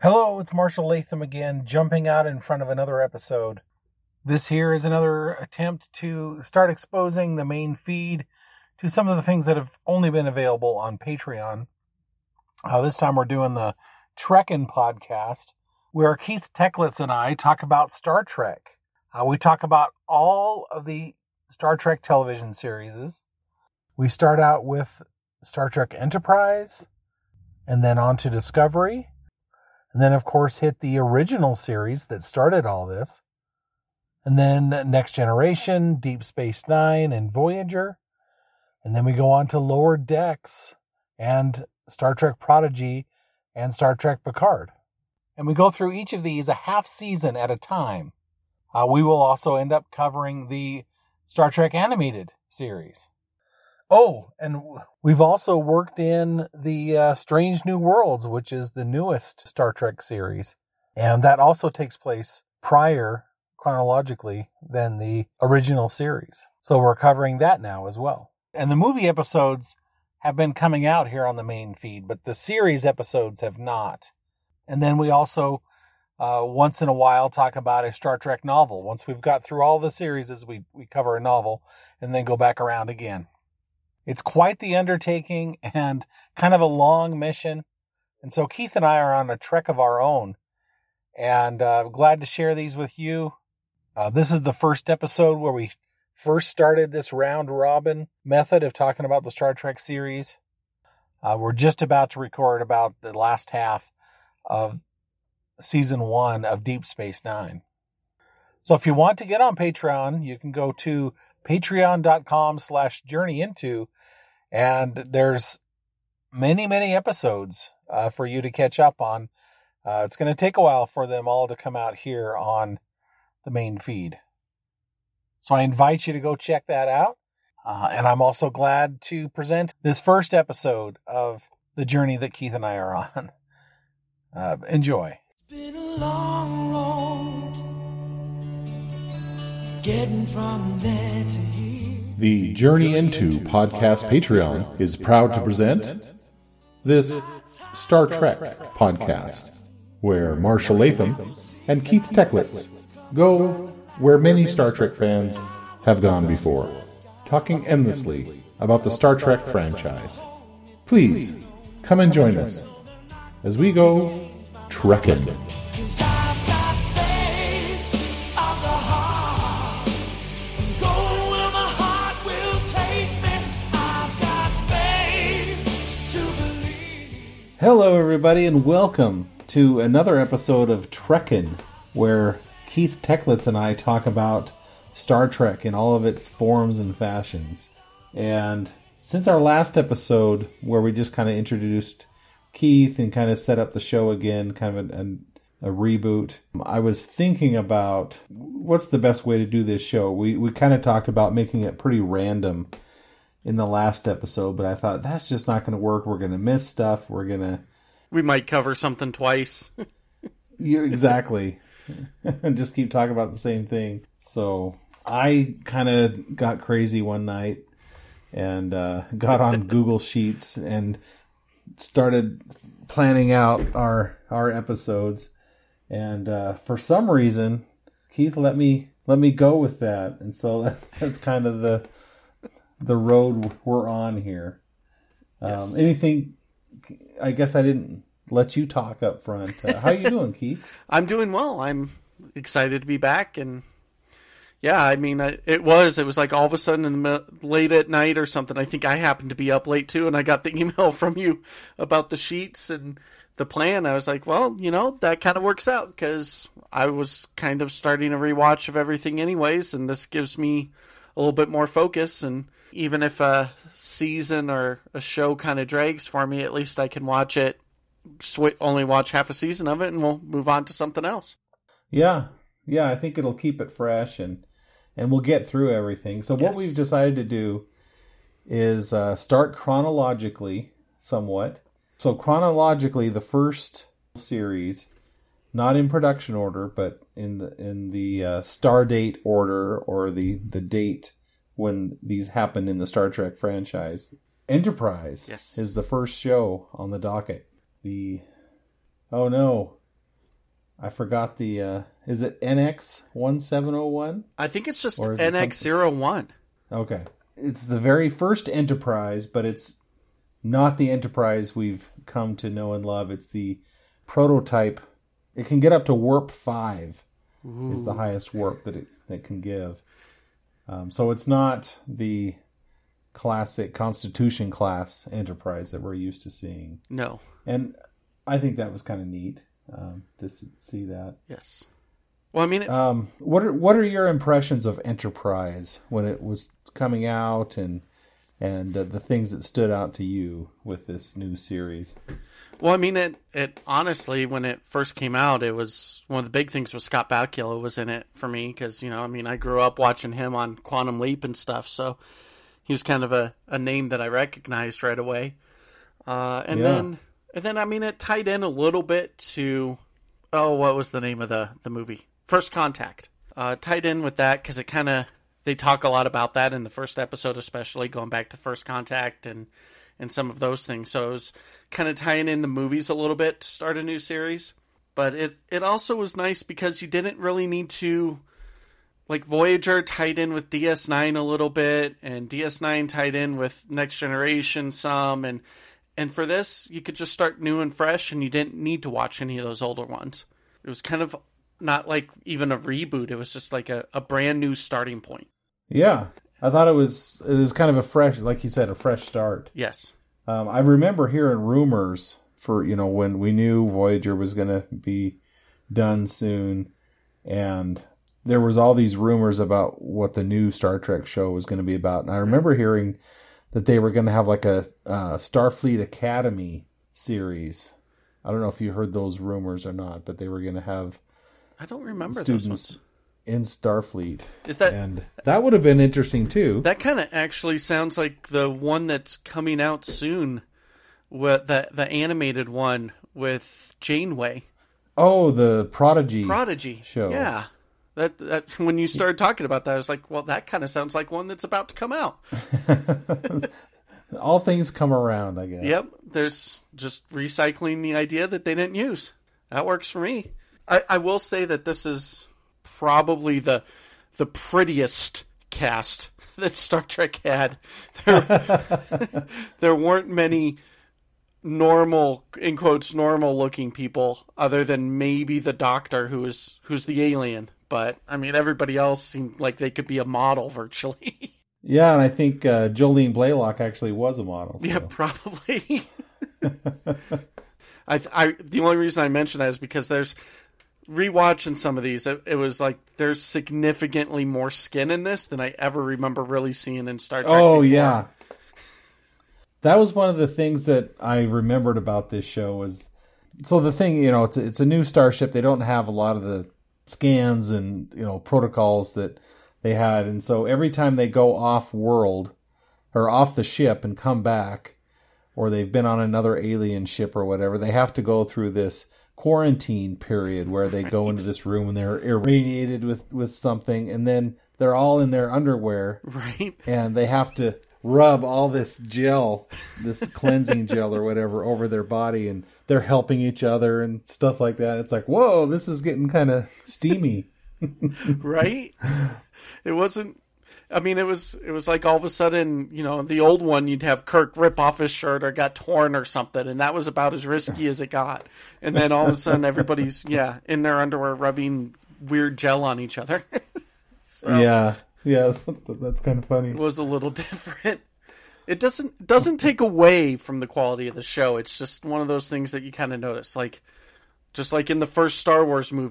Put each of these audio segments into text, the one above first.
Hello, it's Marshall Latham again, jumping out in front of another episode. This here is another attempt to start exposing the main feed to some of the things that have only been available on Patreon. This time we're doing the Trekkin' podcast, where Keith Techlitz and I talk about Star Trek. We talk about all of the Star Trek television series. We start out with Star Trek Enterprise, and then on to Discovery. And then, of course, hit the original series that started all this. And then Next Generation, Deep Space Nine, and Voyager. And then we go on to Lower Decks and Star Trek Prodigy and Star Trek Picard. And we go through each of these a half season at a time. We will also end up covering the Star Trek animated series. Oh, and we've also worked in the Strange New Worlds, which is the newest Star Trek series. And that also takes place prior, chronologically, than the original series. So we're covering that now as well. And the movie episodes have been coming out here on the main feed, but the series episodes have not. And then we also, once in a while, talk about a Star Trek novel. Once we've got through all the series, we cover a novel and then go back around again. It's quite the undertaking and kind of a long mission. And so Keith and I are on a trek of our own. And glad to share these with you. This is the first episode where we first started this round-robin method of talking about the Star Trek series. We're just about to record about the last half of Season 1 of Deep Space Nine. So if you want to get on Patreon, you can go to patreon.com/journeyinto, and there's many episodes for you to catch up on. It's going to take a while for them all to come out here on the main feed. So I invite you to go check that out. And I'm also glad to present this first episode of the journey that Keith and I are on. Enjoy. It's been a long road getting from there to here. The Journey Into Podcast Patreon is proud to present this Star Trek podcast, where Marshall Latham and Keith Techlitz go where many Star Trek fans have gone before, talking endlessly about the Star Trek franchise. Please come and join us as we go trekking. 'Cause I've got faith of the heart. I'm going where my heart will take me. I've got faith to believe. Hello, everybody, and welcome to another episode of Trekkin', where Keith Techlitz and I talk about Star Trek in all of its forms and fashions. And since our last episode, where we just kind of introduced Keith and kind of set up the show again, kind of a reboot, I was thinking about what's the best way to do this show. We kind of talked about making it pretty random in the last episode, but I thought that's just not going to work. We're going to miss stuff. We might cover something twice. Exactly. And just keep talking about the same thing. So I kind of got crazy one night and got on Google Sheets and started planning out our episodes. And for some reason, Keith let me go with that. And so that's kind of the road we're on here. Yes. Anything? I guess I didn't let you talk up front. How you doing, Keith? I'm doing well. I'm excited to be back, and yeah, I mean, it was like all of a sudden late at night or something. I think I happened to be up late too, and I got the email from you about the sheets and the plan. I was like, well, that kind of works out because I was kind of starting a rewatch of everything anyways, and this gives me a little bit more focus. And even if a season or a show kind of drags for me, at least I can watch it. Only watch half a season of it, and we'll move on to something else. Yeah, I think it'll keep it fresh, and we'll get through everything. So what we've decided to do is start chronologically somewhat. So chronologically, the first series, not in production order, but in the star date order, or the date when these happened in the Star Trek franchise. Enterprise is the first show on the docket. Oh no, I forgot the, is it NX-1701? I think it's just Or is it NX-01. Okay. It's the very first Enterprise, but it's not the Enterprise we've come to know and love. It's the prototype. It can get up to warp 5 is the highest warp that it can give. So it's not the classic Constitution class Enterprise that we're used to seeing. No. And I think that was kind of neat to see that. Yes. Well, I mean... What are your impressions of Enterprise when it was coming out and the things that stood out to you with this new series? Well, I mean, it honestly, when it first came out, it was one of the big things was Scott Bakula was in it for me because, I grew up watching him on Quantum Leap and stuff, so he was kind of a name that I recognized right away. And then, I mean, it tied in a little bit to, what was the name of the movie? First Contact. Tied in with that because it kind of, they talk a lot about that in the first episode, especially going back to First Contact and some of those things. So it was kind of tying in the movies a little bit to start a new series. But it also was nice because you didn't really need to, like Voyager tied in with DS9 a little bit, and DS9 tied in with Next Generation some, and for this, you could just start new and fresh, and you didn't need to watch any of those older ones. It was kind of not like even a reboot. It was just like a brand new starting point. Yeah. I thought it was kind of a fresh, like you said, a fresh start. Yes. I remember hearing rumors for, when we knew Voyager was going to be done soon, and there was all these rumors about what the new Star Trek show was going to be about. And I remember hearing that they were going to have like a Starfleet Academy series. I don't know if you heard those rumors or not, but they were going to have I don't remember students those ones. In Starfleet. And that would have been interesting too. That kind of actually sounds like the one that's coming out soon, with the animated one with Janeway. Oh, the Prodigy show. Yeah. That when you started talking about that, I was like, well, that kind of sounds like one that's about to come out. All things come around, I guess. Yep. There's just recycling the idea that they didn't use. That works for me. I will say that this is probably the prettiest cast that Star Trek had. There weren't many normal, in quotes, normal looking people other than maybe the Doctor who's the alien. But I mean, everybody else seemed like they could be a model virtually. Yeah, and I think Jolene Blalock actually was a model. So. Yeah, probably. The only reason I mention that is because there's rewatching some of these. It was like there's significantly more skin in this than I ever remember really seeing in Star Trek. Oh, before. yeah. That was one of the things that I remembered about this show was, so the thing, it's a new starship. They don't have a lot of the scans and, protocols that they had. And so every time they go off world or off the ship and come back, or they've been on another alien ship or whatever, they have to go through this quarantine period where they go into this room and they're irradiated with something, and then they're all in their underwear. Right. And they have to rub all this gel, this cleansing gel or whatever, over their body, and they're helping each other and stuff like that. It's like, whoa, this is getting kind of steamy. Right? It wasn't, I mean, it was like all of a sudden, the old one, you'd have Kirk rip off his shirt or got torn or something, and that was about as risky as it got. And then all of a sudden, everybody's, in their underwear rubbing weird gel on each other. So, yeah, that's kind of funny. It was a little different. It doesn't take away from the quality of the show. It's just one of those things that you kind of notice. Like, just like in the first Star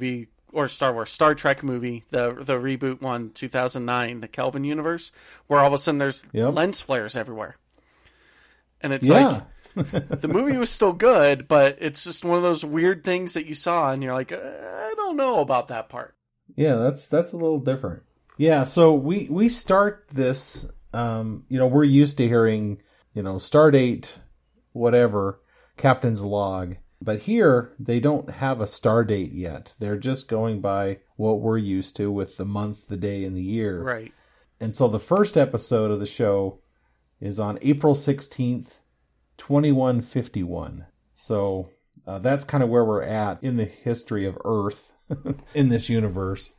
Trek movie, the reboot one, 2009, the Kelvin universe, where all of a sudden there's lens flares everywhere. And it's like, the movie was still good, but it's just one of those weird things that you saw and you're like, I don't know about that part. Yeah, that's a little different. Yeah, so we start this, we're used to hearing, Stardate, whatever, Captain's Log. But here, they don't have a star date yet. They're just going by what we're used to with the month, the day, and the year. Right. And so the first episode of the show is on April 16th, 2151. So that's kind of where we're at in the history of Earth in this universe.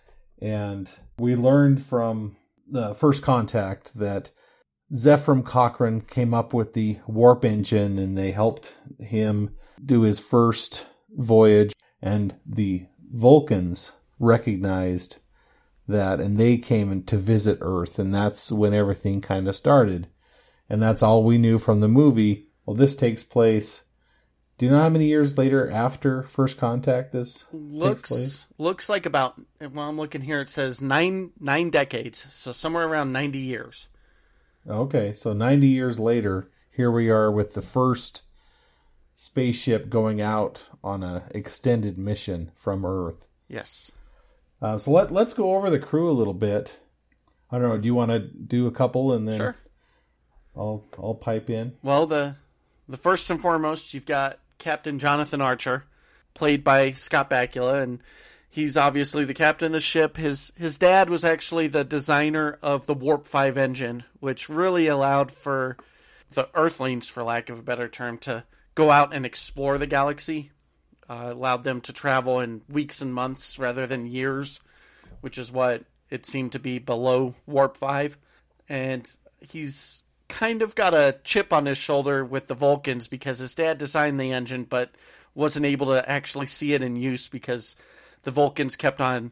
And we learned from the First Contact that Zefram Cochrane came up with the warp engine, and they helped him do his first voyage, and the Vulcans recognized that, and they came to visit Earth, and that's when everything kind of started. And that's all we knew from the movie. Well, this takes place, do you know how many years later after First Contact this takes place? Looks like about, well, I'm looking here, it says nine decades, so somewhere around 90 years. Okay, so 90 years later, here we are with the first spaceship going out on an extended mission from Earth. Yes. So let's go over the crew a little bit. I don't know, do you want to do a couple and then Sure. I'll pipe in? Well, the first and foremost, you've got Captain Jonathan Archer, played by Scott Bakula, and he's obviously the captain of the ship. His dad was actually the designer of the Warp 5 engine, which really allowed for the Earthlings, for lack of a better term, to go out and explore the galaxy. Allowed them to travel in weeks and months rather than years, which is what it seemed to be below Warp 5. And he's kind of got a chip on his shoulder with the Vulcans because his dad designed the engine but wasn't able to actually see it in use because the Vulcans kept on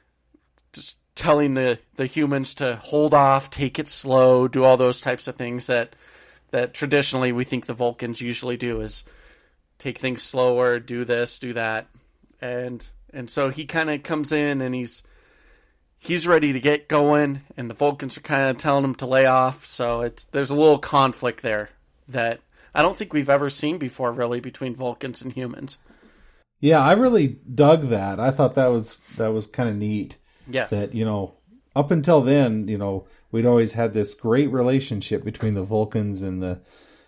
just telling the humans to hold off, take it slow, do all those types of things that traditionally we think the Vulcans usually do, is take things slower, do this, do that. And so he kind of comes in and he's ready to get going, and the Vulcans are kind of telling him to lay off. So there's a little conflict there that I don't think we've ever seen before, really, between Vulcans and humans. Yeah, I really dug that. I thought that was kind of neat. Yes. That, up until then, we'd always had this great relationship between the Vulcans and the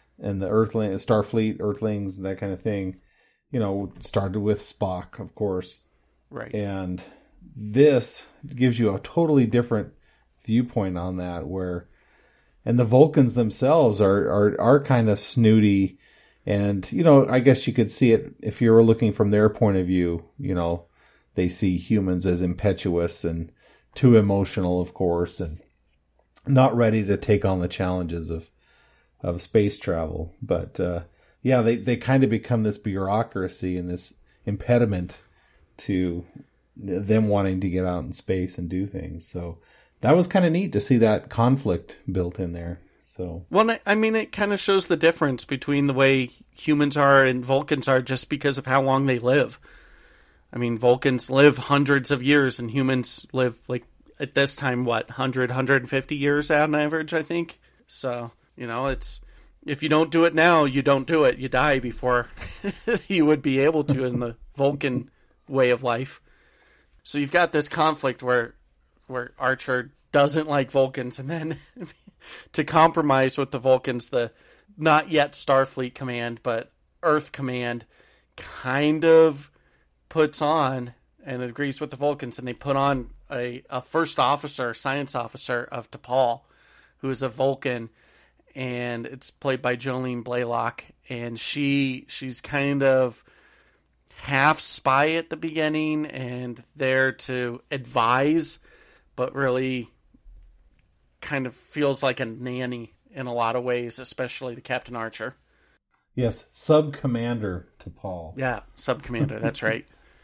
Starfleet Earthlings, that kind of thing. Started with Spock, of course. Right. And this gives you a totally different viewpoint on that, and the Vulcans themselves are kind of snooty, and I guess you could see it if you were looking from their point of view. They see humans as impetuous and too emotional, of course, and not ready to take on the challenges of space travel. But they kind of become this bureaucracy and this impediment to them wanting to get out in space and do things. So that was kind of neat to see that conflict built in there. So, well, I mean, it kind of shows the difference between the way humans are and Vulcans are just because of how long they live. I mean, Vulcans live hundreds of years and humans live, like, at this time, 100, 150 years on average, I think. So, it's, if you don't do it now, you don't do it. You die before you would be able to in the Vulcan way of life. So you've got this conflict where Archer doesn't like Vulcans, and then to compromise with the Vulcans, the not yet Starfleet Command, but Earth Command kind of puts on and agrees with the Vulcans, and they put on a first officer, science officer of T'Pol, who is a Vulcan, and it's played by Jolene Blalock, and she's kind of half spy at the beginning and there to advise, but really kind of feels like a nanny in a lot of ways, especially to Captain Archer. Yes, Sub-Commander T'Pol. Yeah, Sub-Commander, that's right.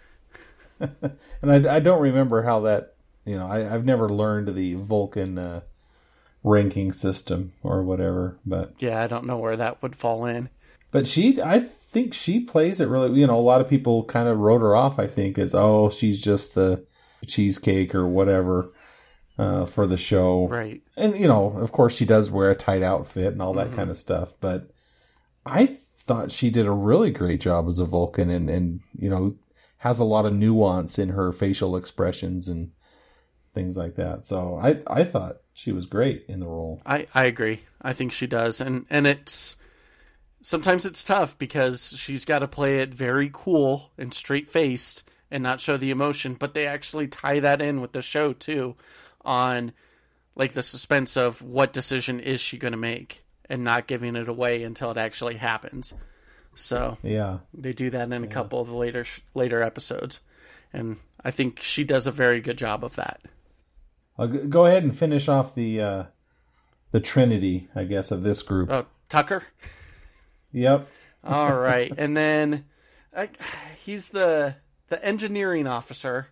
And I don't remember how that, I've never learned the Vulcan ranking system or whatever, but yeah, I don't know where that would fall in. But I think she plays it really, a lot of people kind of wrote her off, I think, as, she's just the cheesecake or whatever for the show. Right. And, of course she does wear a tight outfit and all that kind of stuff. But I thought she did a really great job as a Vulcan and has a lot of nuance in her facial expressions and things like that. So I thought she was great in the role. I agree. I think she does. And it's... Sometimes it's tough because she's got to play it very cool and straight-faced and not show the emotion, but they actually tie that in with the show, too, on, like, the suspense of what decision is she going to make and not giving it away until it actually happens. So Yeah. they do that in a couple of the later episodes, and I think she does a very good job of that. I'll go ahead and finish off the Trinity, I guess, of this group. Oh, Tucker. Yep. All right, and then he's the engineering officer.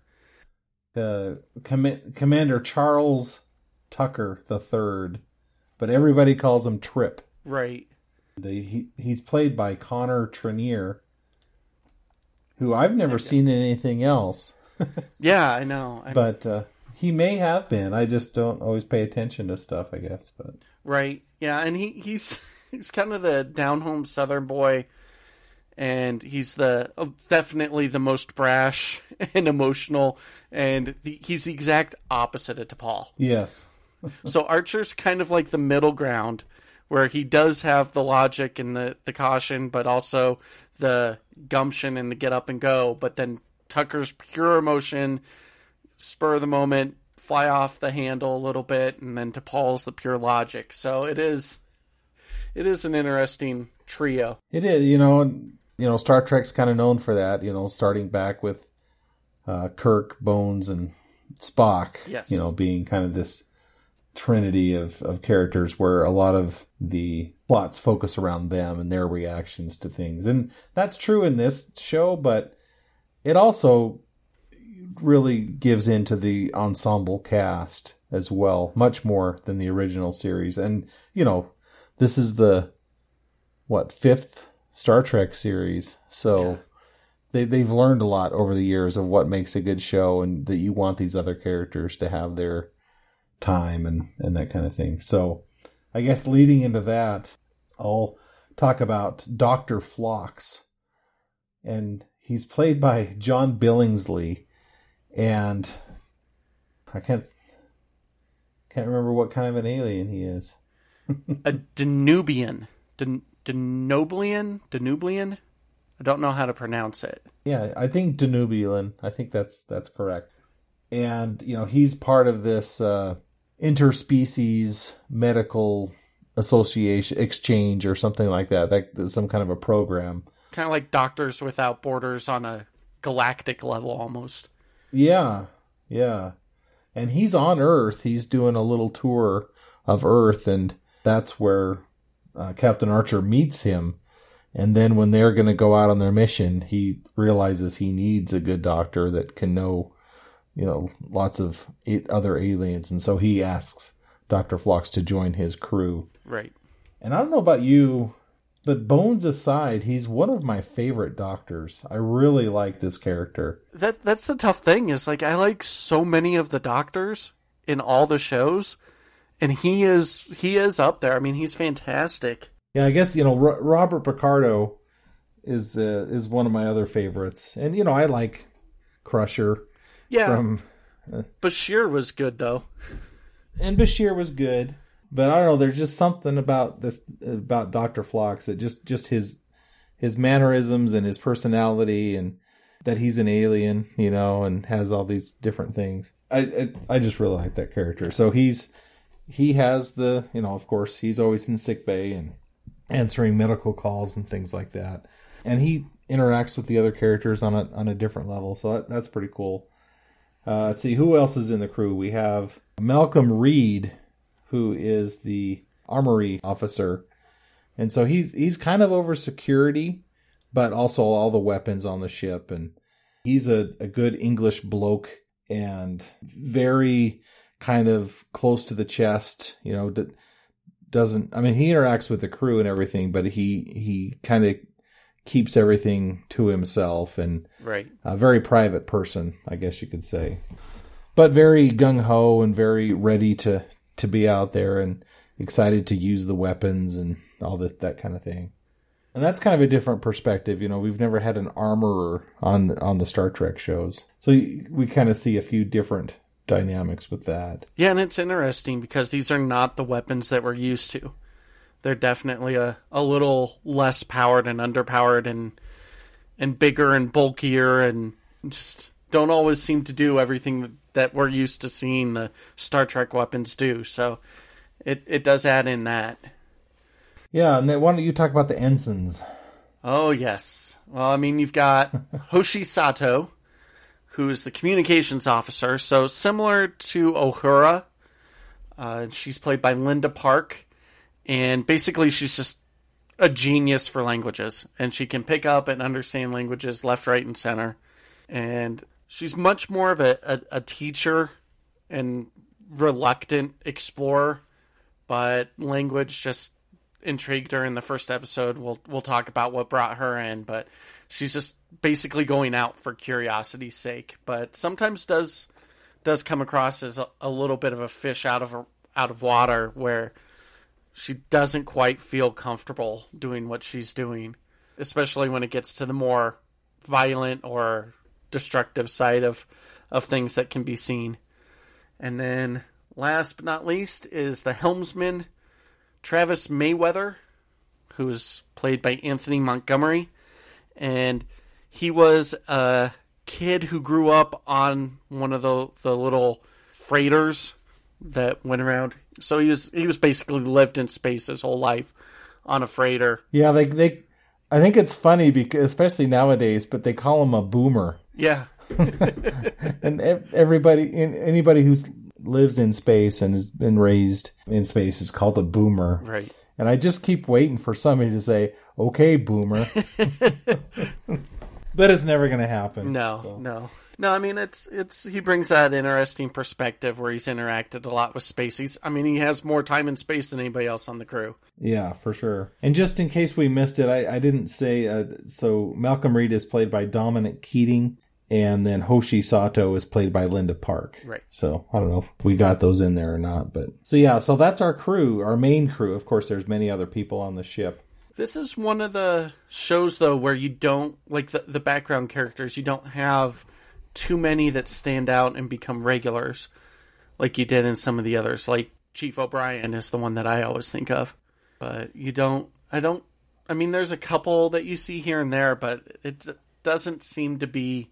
Commander Charles Tucker III, but everybody calls him Trip. Right. He's played by Connor Trenier, who I've never seen in anything else. Yeah, I know. But he may have been. I just don't always pay attention to stuff, I guess. But right, yeah, and he's kind of the down-home Southern boy, and he's definitely the most brash and emotional, and he's the exact opposite of T'Pol. yes. So Archer's kind of like the middle ground, where he does have the logic and the caution, but also the gumption and the get up and go. But then Tucker's pure emotion, spur of the moment, fly off the handle a little bit, and then T'Pol's the pure logic. So it is an interesting trio. It is, you know, Star Trek's kind of known for that, you know, starting back with Kirk, Bones, and Spock, Yes. you know, being kind of this trinity of characters where a lot of the plots focus around them and their reactions to things. And that's true in this show, but it also really gives into the ensemble cast as well, much more than the original series. And, you know, this is the, fifth Star Trek series. So they've learned a lot over the years of what makes a good show, and that you want these other characters to have their time and that kind of thing. So I guess leading into that, I'll talk about Dr. Phlox. And he's played by John Billingsley. And I can't remember what kind of an alien he is. A Danubian. Danublian? I don't know how to pronounce it. Yeah, I think Danubian. I think that's correct. And, you know, he's part of this interspecies medical association exchange or something like that. Some kind of a program. Kind of like Doctors Without Borders on a galactic level almost. Yeah. And he's on Earth. He's doing a little tour of Earth, and that's where Captain Archer meets him. And then when they're going to go out on their mission, he realizes he needs a good doctor that can know, you know, lots of other aliens. And so he asks Dr. Phlox to join his crew. Right. And I don't know about you, but Bones aside, he's one of my favorite doctors. I really like this character. That's the tough thing, is like I like so many of the doctors in all the shows, and he is up there. I mean, he's fantastic. Yeah, I guess, you know, Robert Picardo is one of my other favorites. And, you know, I like Crusher. Yeah. Bashir was good though. And Bashir was good. But I don't know, there's just something about Dr. Phlox, that just his mannerisms and his personality, and that he's an alien, you know, and has all these different things. I just really like that character. So he has the, you know, of course, he's always in sickbay and answering medical calls and things like that. And he interacts with the other characters on a different level. So that's pretty cool. Let's see, who else is in the crew? We have Malcolm Reed, who is the armory officer. And so he's kind of over security, but also all the weapons on the ship. And he's a good English bloke and very kind of close to the chest, you know, he interacts with the crew and everything, but he kind of keeps everything to himself, and right. A very private person, I guess you could say, but very gung-ho and very ready to be out there and excited to use the weapons and all that kind of thing. And that's kind of a different perspective. You know, we've never had an armorer on the Star Trek shows. So we kind of see a few different dynamics with that. Yeah, and it's interesting because these are not the weapons that we're used to. They're definitely a little less powered and underpowered and bigger and bulkier, and just don't always seem to do everything that we're used to seeing the Star Trek weapons do. So it does add in that. Yeah, and then why don't you talk about the ensigns? Oh, yes. Well, I mean, you've got Hoshi Sato, who is the communications officer. So similar to Uhura, she's played by Linda Park. And basically, she's just a genius for languages. And she can pick up and understand languages left, right, and center. And she's much more of a teacher and reluctant explorer. But language just intrigued her in the first episode. We'll talk about what brought her in. But she's just basically going out for curiosity's sake. But sometimes does come across as a little bit of a fish out of water, where she doesn't quite feel comfortable doing what she's doing, especially when it gets to the more violent or destructive side of things that can be seen. And then last but not least is the helmsman, Travis Mayweather, who is played by Anthony Montgomery. And he was a kid who grew up on one of the little freighters that went around. So he was basically lived in space his whole life on a freighter. Yeah, they I think it's funny because especially nowadays, but they call him a boomer. Yeah. And anybody who lives in space and has been raised in space is called a boomer. Right. And I just keep waiting for somebody to say, "Okay, boomer." But it's never going to happen. No. I mean, it's he brings that interesting perspective where he's interacted a lot with space. He has more time in space than anybody else on the crew. Yeah, for sure. And just in case we missed it, I didn't say, so Malcolm Reed is played by Dominic Keating, and then Hoshi Sato is played by Linda Park. Right. So I don't know if we got those in there or not. But so that's our crew, our main crew. Of course, there's many other people on the ship. This is one of the shows, though, where you don't, like the background characters, you don't have too many that stand out and become regulars like you did in some of the others. Like Chief O'Brien is the one that I always think of. But there's a couple that you see here and there, but it doesn't seem to be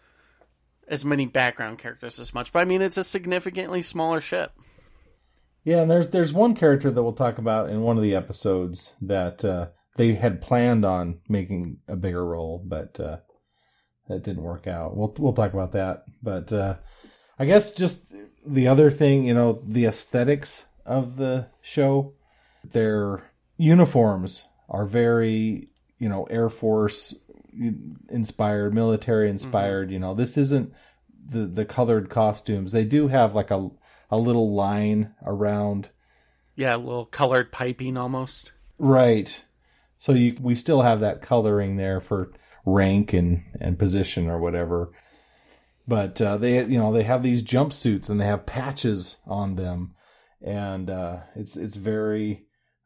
as many background characters as much. But I mean, it's a significantly smaller ship. Yeah, and there's one character that we'll talk about in one of the episodes that they had planned on making a bigger role, but that didn't work out. We'll talk about that. But I guess just the other thing, the aesthetics of the show, their uniforms are very, Air Force inspired, military inspired. Mm-hmm. This isn't the colored costumes. They do have like a little line around. Yeah, a little colored piping almost. Right. So we still have that coloring there for rank and position or whatever. But they have these jumpsuits and they have patches on them, and it's very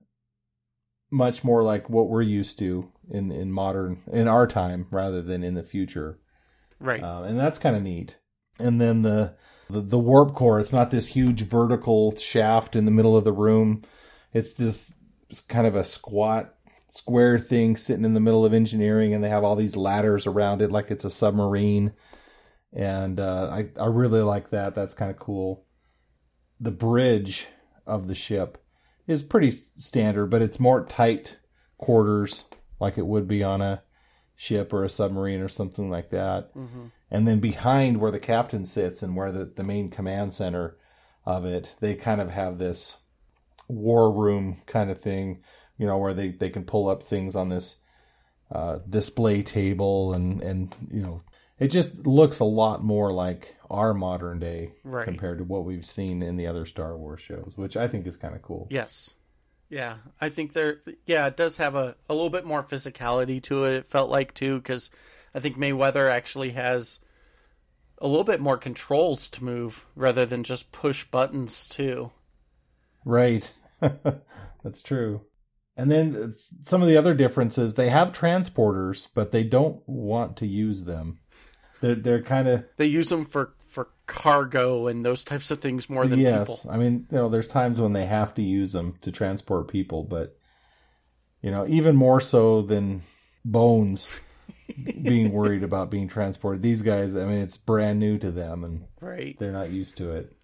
much more like what we're used to in our time rather than in the future. Right. And that's kind of neat. And then the warp core, it's not this huge vertical shaft in the middle of the room. It's this kind of a squat square thing sitting in the middle of engineering, and they have all these ladders around it like it's a submarine. And I really like that. That's kind of cool. The bridge of the ship is pretty standard, but it's more tight quarters like it would be on a ship or a submarine or something like that. Mm-hmm. And then behind where the captain sits and where the main command center of it, they kind of have this war room kind of thing, where they can pull up things on this display table and it just looks a lot more like our modern day right. compared to what we've seen in the other Star Wars shows, which I think is kind of cool. Yes. Yeah, I think it does have a little bit more physicality to it felt like, too, because I think Mayweather actually has a little bit more controls to move rather than just push buttons, too. Right. That's true. And then some of the other differences, they have transporters, but they don't want to use them. They're kind of... They use them for cargo and those types of things more than people. Yes, I mean, there's times when they have to use them to transport people, but, even more so than Bones being worried about being transported. These guys, I mean, it's brand new to them, and right. They're not used to it.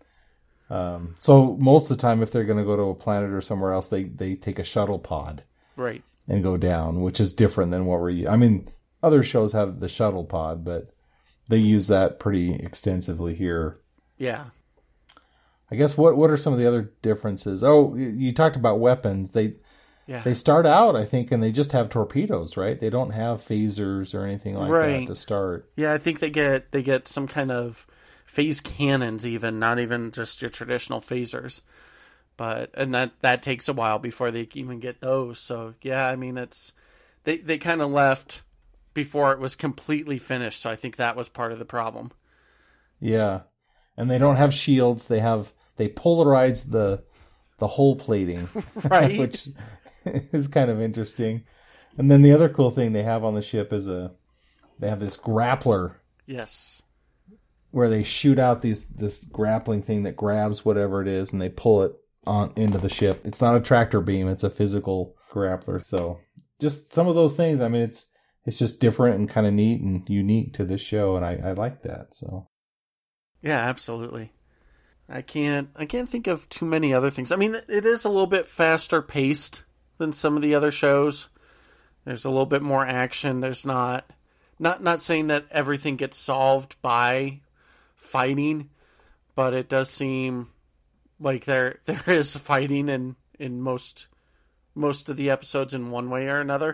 So most of the time, if they're going to go to a planet or somewhere else, they take a shuttle pod. Right. and go down, which is different than what I mean, other shows have the shuttle pod, but they use that pretty extensively here. Yeah. I guess what are some of the other differences? Oh, you talked about weapons. They start out, I think, and they just have torpedoes, right? They don't have phasers or anything like that to start. Yeah, I think they get some kind of phase cannons, even not even just your traditional phasers. And that takes a while before they even get those. So yeah, I mean, they kind of left before it was completely finished. So I think that was part of the problem. Yeah, and they don't have shields. They polarize the hull plating, right? Which is kind of interesting. And then the other cool thing they have on the ship is they have this grappler. Yes. Where they shoot out this grappling thing that grabs whatever it is and they pull it on into the ship. It's not a tractor beam, it's a physical grappler. So just some of those things, I mean, it's just different and kind of neat and unique to this show, and I like that. So yeah, absolutely. I can't think of too many other things. I mean, it is a little bit faster paced than some of the other shows. There's a little bit more action. There's not saying that everything gets solved by fighting, but it does seem like there is fighting in most of the episodes in one way or another.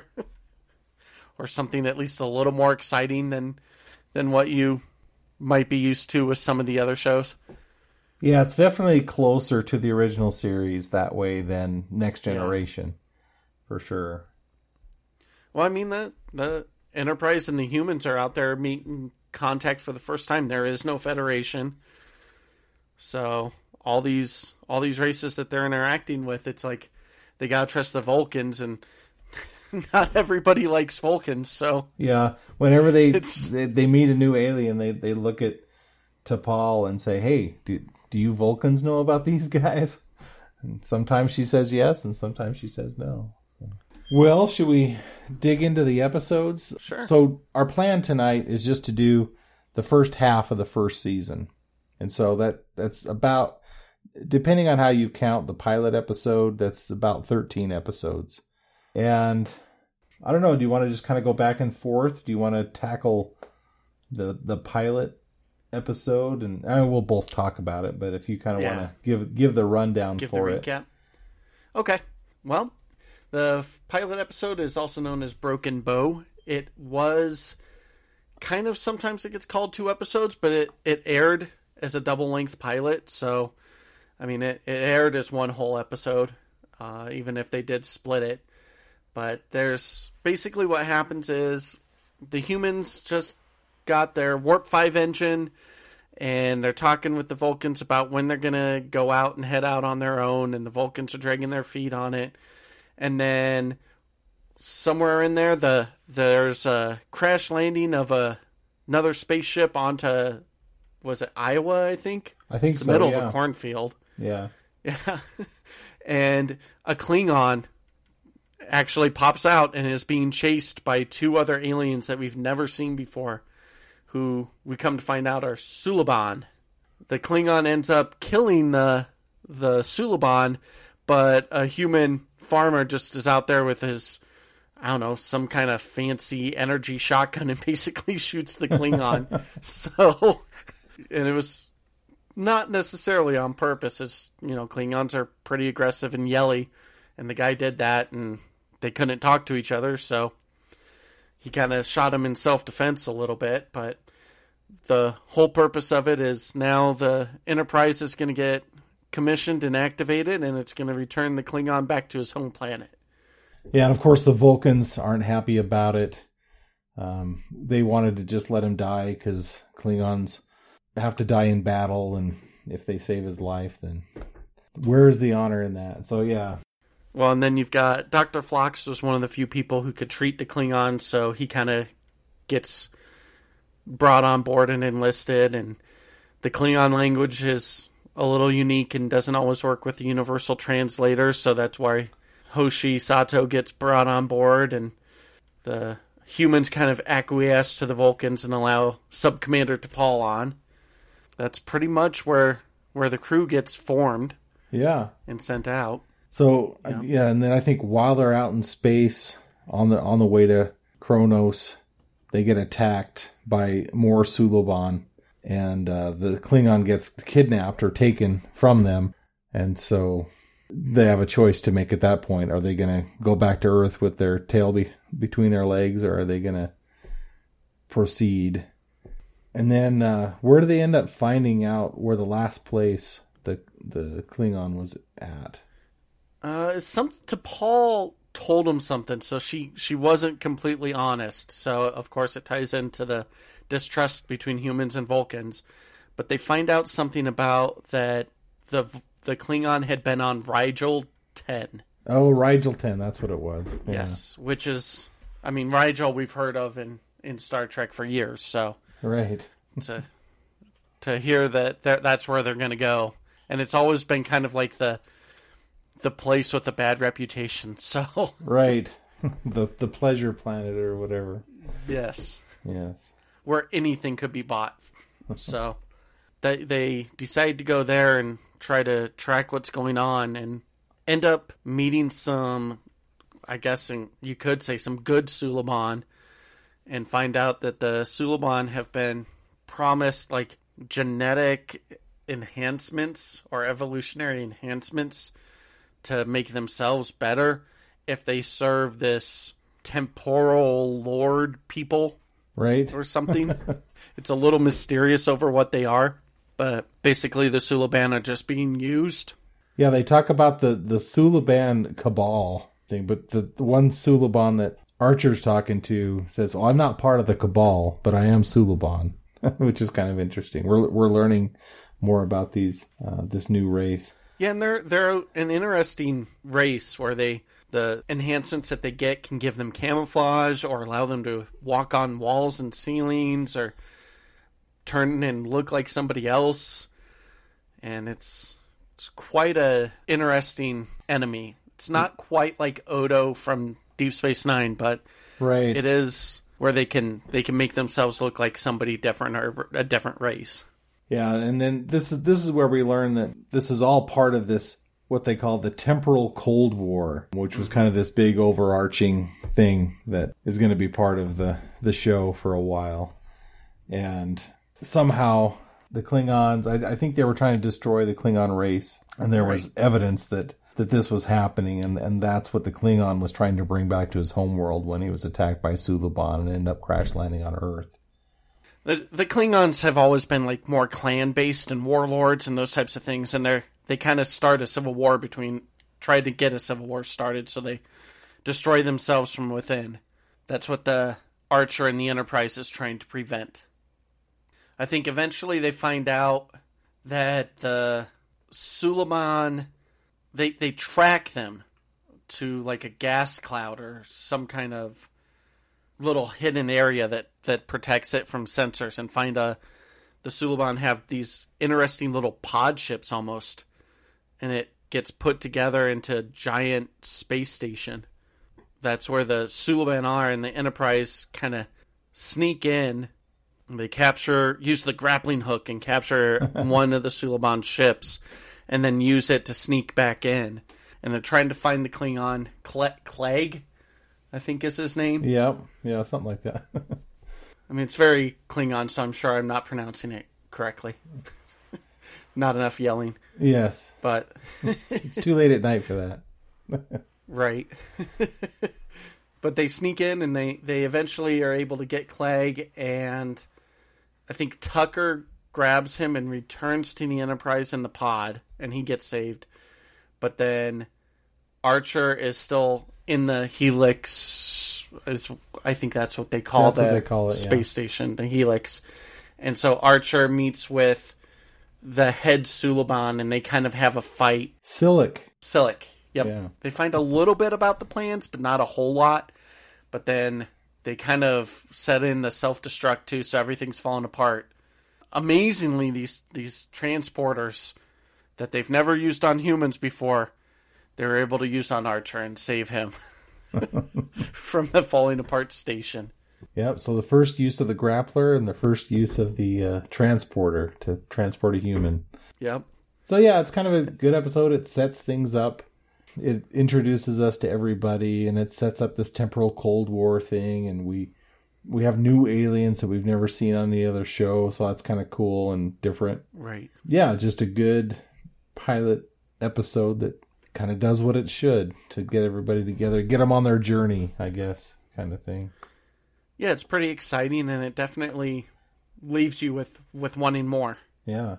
Or something at least a little more exciting than what you might be used to with some of the other shows. Yeah, it's definitely closer to the original series that way than Next Generation, for sure. Well, I mean, the Enterprise and the humans are out there meeting contact for the first time. There is no Federation. So all these races that they're interacting with, it's like they gotta trust the Vulcans, and not everybody likes Vulcans. So yeah, whenever they meet a new alien, they look at T'Pol and say, "Hey, do you Vulcans know about these guys?" And sometimes she says yes, and sometimes she says no. So. Well, should we dig into the episodes? Sure. So our plan tonight is just to do the first half of the first season. And so that's about, depending on how you count the pilot episode, that's about 13 episodes. And I don't know, do you want to just kind of go back and forth? Do you want to tackle the pilot episode? And we'll both talk about it, but if you kind of want to give the rundown for it. Give the recap. Okay. Well, the pilot episode is also known as Broken Bow. It was kind of, sometimes it gets called 2 episodes, but it aired as a double-length pilot. So, I mean, it aired as one whole episode, even if they did split it. But there's basically what happens is the humans just got their Warp 5 engine, and they're talking with the Vulcans about when they're going to go out and head out on their own, and the Vulcans are dragging their feet on it. And then somewhere in there, there's a crash landing of another spaceship onto, was it Iowa, I think? I think it's so, the middle yeah. of a cornfield. Yeah. Yeah. And a Klingon actually pops out and is being chased by 2 other aliens that we've never seen before, who we come to find out are Suliban. The Klingon ends up killing the Suliban, but a human farmer just is out there with his, I don't know, some kind of fancy energy shotgun and basically shoots the Klingon. So, and it was not necessarily on purpose, as, you know, Klingons are pretty aggressive and yelly, and the guy did that, and they couldn't talk to each other, so he kind of shot him in self-defense a little bit, but the whole purpose of it is now the Enterprise is going to get commissioned and activated, and it's going to return the Klingon back to his home planet. Yeah, and of course the Vulcans aren't happy about it. They wanted to just let him die because Klingons have to die in battle, and if they save his life, then where's the honor in that? So yeah. Well, and then you've got Dr. Phlox was one of the few people who could treat the Klingons, so he kind of gets brought on board and enlisted, and the Klingon language is a little unique and doesn't always work with the universal translator, so that's why Hoshi Sato gets brought on board, and the humans kind of acquiesce to the Vulcans and allow Sub-Commander T'Pol on. That's pretty much where the crew gets formed. Yeah. And sent out. So, yeah, and then I think while they're out in space, on the way to Kronos, they get attacked by more Suliban, and the Klingon gets kidnapped or taken from them, and so they have a choice to make at that point. Are they going to go back to Earth with their tail between their legs, or are they going to proceed? And then where do they end up finding out where the last place the Klingon was at? T'Pol told him something, so she wasn't completely honest. So of course it ties into the distrust between humans and Vulcans. But they find out something about that the Klingon had been on Rigel 10. Oh, Rigel 10, that's what it was. Yeah. Yes, which is, I mean, Rigel we've heard of in Star Trek for years. So right, to hear that's where they're going to go, and it's always been kind of like the place with a bad reputation. So right, the pleasure planet or whatever. Yes, where anything could be bought. So they decide to go there and try to track what's going on, and end up meeting some, I guess you could say, some good Suliban, and find out that the Suliban have been promised like genetic enhancements or evolutionary enhancements to make themselves better if they serve this temporal lord people, right, or something. It's a little mysterious over what they are, but basically the Suliban are just being used. Yeah, they talk about the Suliban cabal thing, but the one Suliban that Archer's talking to says, "Oh, I'm not part of the cabal, but I am Suliban," which is kind of interesting. We're learning more about this new race. Yeah, and they're an interesting race where the enhancements that they get can give them camouflage or allow them to walk on walls and ceilings or turn and look like somebody else. And it's quite a interesting enemy. It's not quite like Odo from Deep Space Nine, but right, it is where they can make themselves look like somebody different or a different race. Yeah, and then this is where we learn that this is all part of this, what they call the Temporal Cold War, which was kind of this big overarching thing that is going to be part of the show for a while. And somehow the Klingons, I think they were trying to destroy the Klingon race, and there was evidence that this was happening, and that's what the Klingon was trying to bring back to his homeworld when he was attacked by Suliban and ended up crash landing on Earth. The Klingons have always been like more clan-based and warlords and those types of things, and they kind of start a civil war tried to get a civil war started, so they destroy themselves from within. That's what the Archer and the Enterprise is trying to prevent. I think eventually they find out that the Suliban, they track them to like a gas cloud or some kind of little hidden area that protects it from sensors, and find the Suliban have these interesting little pod ships almost, and it gets put together into a giant space station. That's where the Suliban are, and the Enterprise kind of sneak in. They use the grappling hook and capture one of the Suliban ships, and then use it to sneak back in. And they're trying to find the Klingon Clegg, I think is his name. Yeah, something like that. I mean, it's very Klingon, so I'm sure I'm not pronouncing it correctly. Not enough yelling. Yes. But it's too late at night for that. Right. But they sneak in, and they eventually are able to get Clegg, and I think Tucker grabs him and returns to the Enterprise in the pod, and he gets saved. But then Archer is still in the Helix. I think that's what they call the space station, the Helix. And so Archer meets with the head Suliban, and they kind of have a fight. Silik. Yep. Yeah. They find a little bit about the plans, but not a whole lot. But then they kind of set in the self-destruct too, so everything's falling apart. Amazingly, these transporters that they've never used on humans before, they were able to use on Archer and save him from the falling apart station. Yep, so the first use of the grappler and the first use of the transporter to transport a human. Yep. So yeah, it's kind of a good episode. It sets things up. it introduces us to everybody, and it sets up this temporal Cold War thing, and we have new aliens that we've never seen on the other show, so that's kind of cool and different. Right. Yeah, just a good pilot episode that kind of does what it should to get everybody together, get them on their journey, I guess, kind of thing. Yeah, it's pretty exciting, and it definitely leaves you with wanting more. Yeah.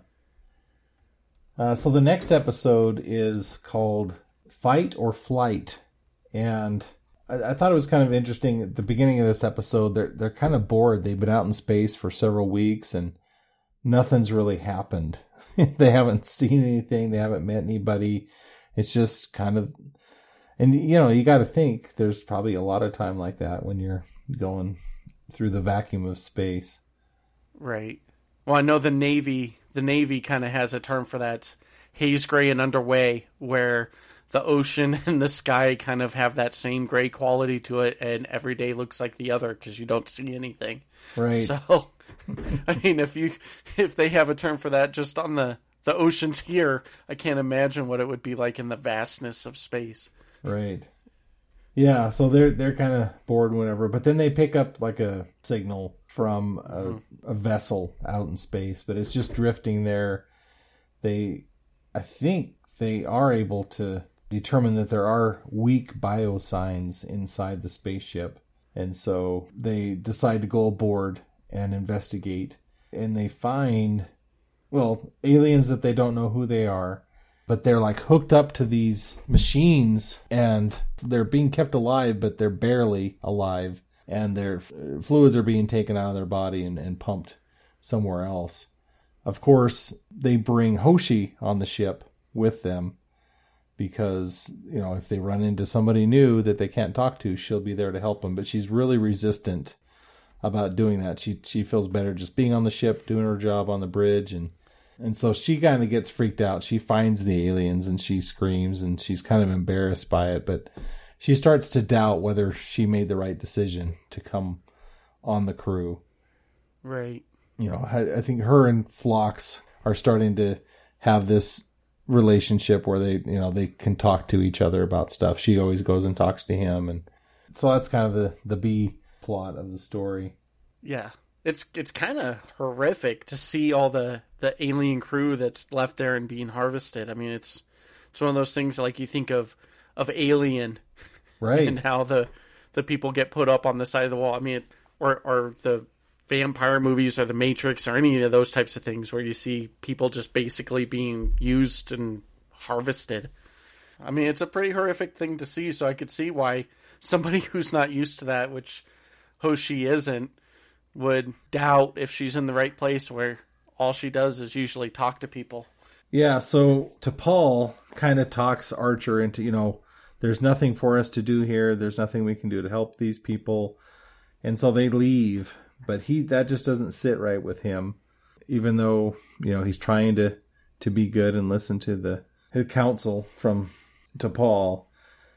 So the next episode is called Fight or Flight, and I thought it was kind of interesting. At the beginning of this episode, they're kind of bored. They've been out in space for several weeks, and nothing's really happened. They haven't seen anything. They haven't met anybody. It's just kind of, and you got to think there's probably a lot of time like that when you're going through the vacuum of space. Right. Well, I know the Navy kind of has a term for that, haze gray and underway, where the ocean and the sky kind of have that same gray quality to it, and every day looks like the other because you don't see anything. Right. So, I mean, if they have a term for that just on the oceans here, I can't imagine what it would be like in the vastness of space. Right. Yeah, so they're kind of bored whenever, but then they pick up like a signal from a vessel out in space, but it's just drifting there. I think they are able to determine that there are weak biosigns inside the spaceship, and so they decide to go aboard and investigate, and they find, well, aliens that they don't know who they are, but they're like hooked up to these machines, and they're being kept alive, but they're barely alive, and their fluids are being taken out of their body and pumped somewhere else. Of course, they bring Hoshi on the ship with them because, if they run into somebody new that they can't talk to, she'll be there to help them. But she's really resistant about doing that. She feels better just being on the ship, doing her job on the bridge, and so she kind of gets freaked out. She finds the aliens and she screams, and she's kind of embarrassed by it, but she starts to doubt whether she made the right decision to come on the crew. Right. I think her and Phlox are starting to have this relationship where they can talk to each other about stuff. She always goes and talks to him, and so that's kind of the B plot of the story. Yeah. It's kind of horrific to see all the alien crew that's left there and being harvested. I mean, it's one of those things like you think of Alien, right? And how the people get put up on the side of the wall. I mean, or the vampire movies or the Matrix or any of those types of things where you see people just basically being used and harvested. I mean, it's a pretty horrific thing to see. So I could see why somebody who's not used to that, which Hoshi isn't, would doubt if she's in the right place where all she does is usually talk to people. Yeah, so T'Pol kind of talks Archer into, there's nothing for us to do here. There's nothing we can do to help these people. And so they leave, but that just doesn't sit right with him, even though, he's trying to be good and listen to his counsel from T'Pol.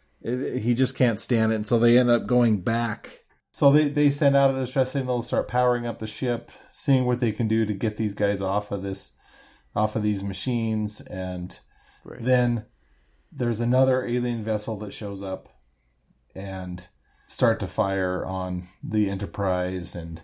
He just can't stand it, and so they end up going back. So they send out a distress signal, start powering up the ship, seeing what they can do to get these guys off of these machines, and right. Then there's another alien vessel that shows up and start to fire on the Enterprise, and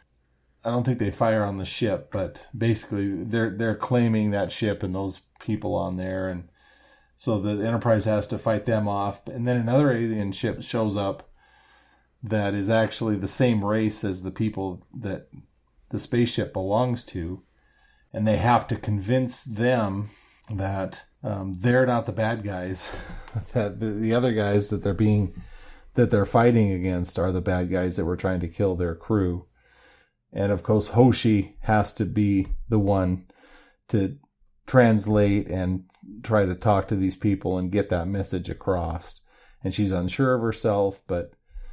I don't think they fire on the ship, but basically they're claiming that ship and those people on there, and so the Enterprise has to fight them off, and then another alien ship shows up that is actually the same race as the people that the spaceship belongs to, and they have to convince them that they're not the bad guys, that the other guys that they're fighting against are the bad guys that were trying to kill their crew. And of course, Hoshi has to be the one to translate and try to talk to these people and get that message across. And she's unsure of herself, but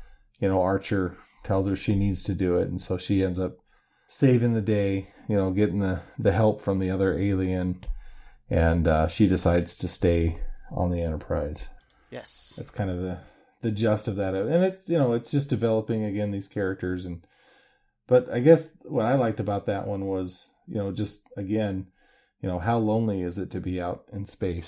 Archer tells her she needs to do it, and so she ends up saving the day, getting the help from the other alien, and she decides to stay on the Enterprise. Yes. That's kind of the gist of that. And it's just developing, again, these characters. But I guess what I liked about that one was, just, again, how lonely is it to be out in space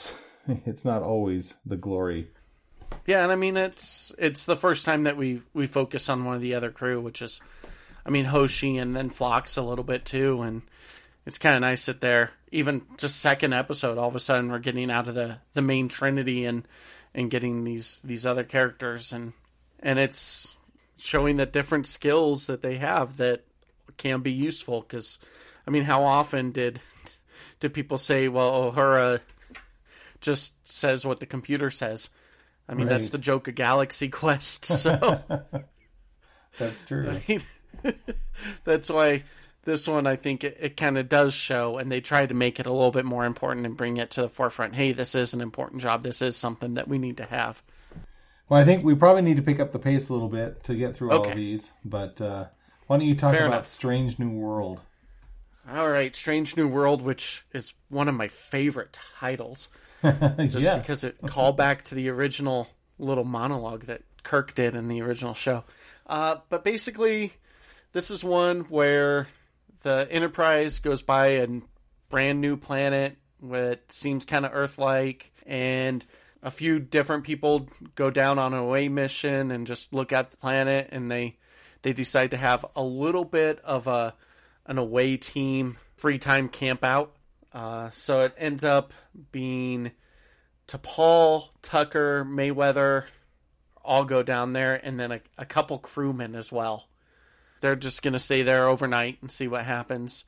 it's not always the glory. Yeah, and I mean it's the first time that we focus on one of the other crew, which is, I mean, Hoshi and then Phlox a little bit too, and it's kind of nice that they're even just second episode, all of a sudden we're getting out of the main trinity and getting these other characters, and it's showing that different skills that they have that can be useful. Because I mean, how often did people say, well, Uhura just says what the computer says? I mean, That's the joke of Galaxy Quest. So that's true. I mean, that's why this one, I think it kind of does show, and they try to make it a little bit more important and bring it to the forefront. Hey, this is an important job. This is something that we need to have. Well, I think we probably need to pick up the pace a little bit to get through all of these. But why don't you talk Fair about enough. Strange New World? All right, Strange New World, which is one of my favorite titles. Just Yes. because it called back to the original little monologue that Kirk did in the original show. But basically, this is one where the Enterprise goes by a brand new planet that seems kind of Earth-like, and a few different people go down on an away mission and just look at the planet, and they decide to have a little bit of an away team free time camp out. So it ends up being T'Pol, Tucker, Mayweather all go down there, and then a couple crewmen as well. They're just going to stay there overnight and see what happens.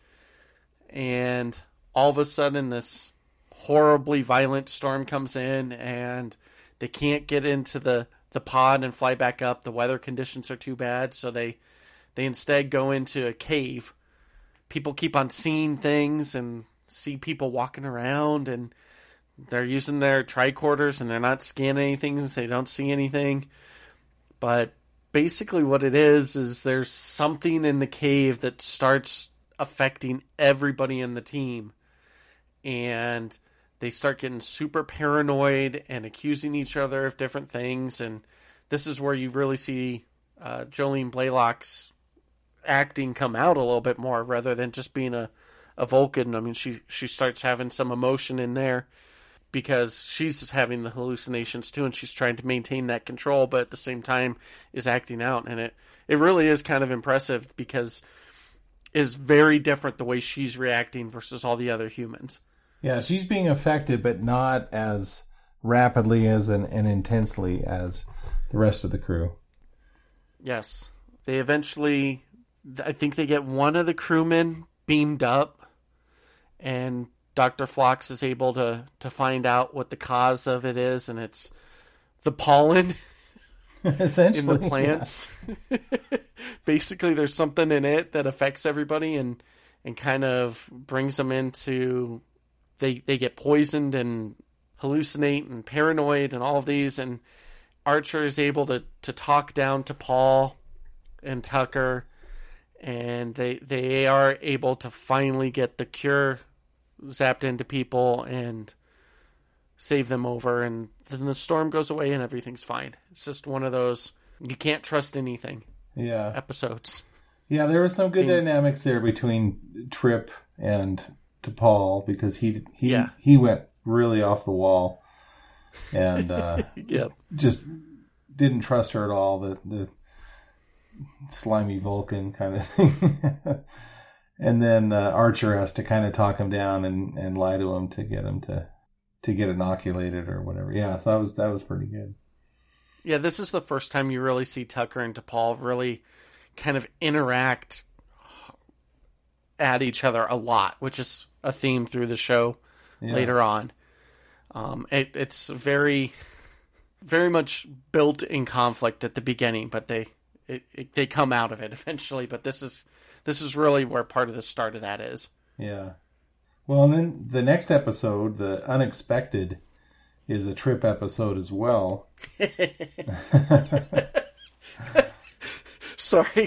And all of a sudden, this horribly violent storm comes in, and they can't get into the pod and fly back up. The weather conditions are too bad, so they instead go into a cave. People keep on seeing things and see people walking around, and they're using their tricorders, and they're not scanning anything, so they don't see anything. But basically what it is there's something in the cave that starts affecting everybody in the team. And they start getting super paranoid and accusing each other of different things. And this is where you really see Jolene Blaylock's acting come out a little bit more, rather than just being a Vulcan. I mean, she starts having some emotion in there, because she's having the hallucinations too, and she's trying to maintain that control, but at the same time is acting out. And it really is kind of impressive, because it's very different the way she's reacting versus all the other humans. Yeah, she's being affected, but not as rapidly as and intensely as the rest of the crew. Yes. They eventually, I think they get one of the crewmen beamed up, and Dr. Phlox is able to find out what the cause of it is, and it's the pollen Essentially, in the plants. Yeah. Basically, there's something in it that affects everybody and kind of brings them into... They get poisoned and hallucinate and paranoid and all of these, and Archer is able to talk down to Paul and Tucker, and they are able to finally get the cure zapped into people and save them over, and then the storm goes away and everything's fine. It's just one of those you can't trust anything episodes. Yeah, there was some good dynamics there between Trip and T'Pol, because he went really off the wall and yep. just didn't trust her at all, the slimy Vulcan kind of thing. And then Archer has to kind of talk him down and lie to him to get inoculated or whatever. Yeah, so that was pretty good. Yeah, this is the first time you really see Tucker and T'Pol really kind of interact at each other a lot, which is a theme through the show later on. It's very, very much built in conflict at the beginning, but they come out of it eventually. But this is really where part of the start of that is. Yeah. Well, and then the next episode, The Unexpected, is a Trip episode as well. Sorry.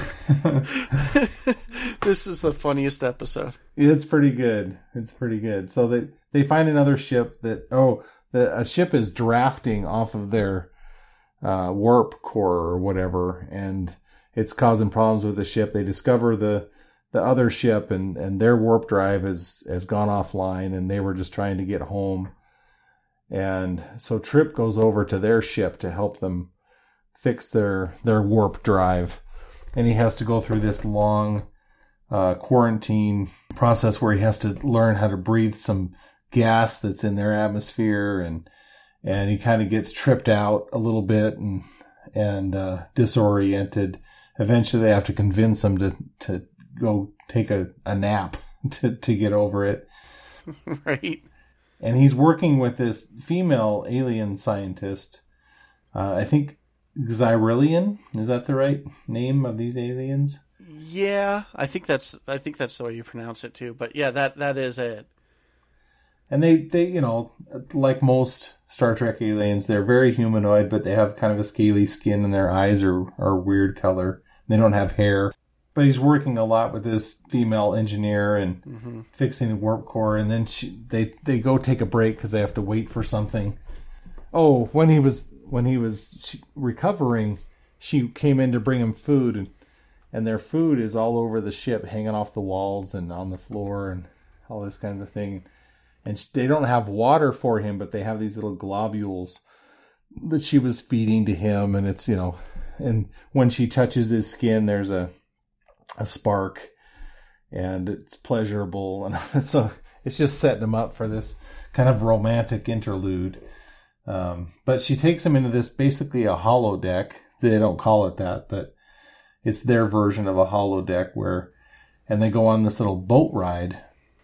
This is the funniest episode. It's pretty good. So they find another ship a ship is drafting off of their warp core or whatever, and it's causing problems with the ship. They discover the other ship, and their warp drive has gone offline, and they were just trying to get home. And so Trip goes over to their ship to help them fix their warp drive. And he has to go through this long quarantine process where he has to learn how to breathe some gas that's in their atmosphere, and he kind of gets tripped out a little bit and disoriented. Eventually they have to convince him to go take a nap to get over it. Right. And he's working with this female alien scientist. I think Xyrillian, is that the right name of these aliens? Yeah, I think that's the way you pronounce it too. But yeah, that is it. And they like most Star Trek aliens, they're very humanoid, but they have kind of a scaly skin and their eyes are weird color. They don't have hair. But he's working a lot with this female engineer and fixing the warp core. And then they go take a break because they have to wait for something. Oh, when he was recovering, she came in to bring him food, and their food is all over the ship, hanging off the walls and on the floor and all this kinds of thing. And they don't have water for him, but they have these little globules that she was feeding to him. And it's, and when she touches his skin, there's a spark, and it's pleasurable. And so it's just setting him up for this kind of romantic interlude. But she takes him into this, basically a holodeck. They don't call it that, but it's their version of a holodeck and they go on this little boat ride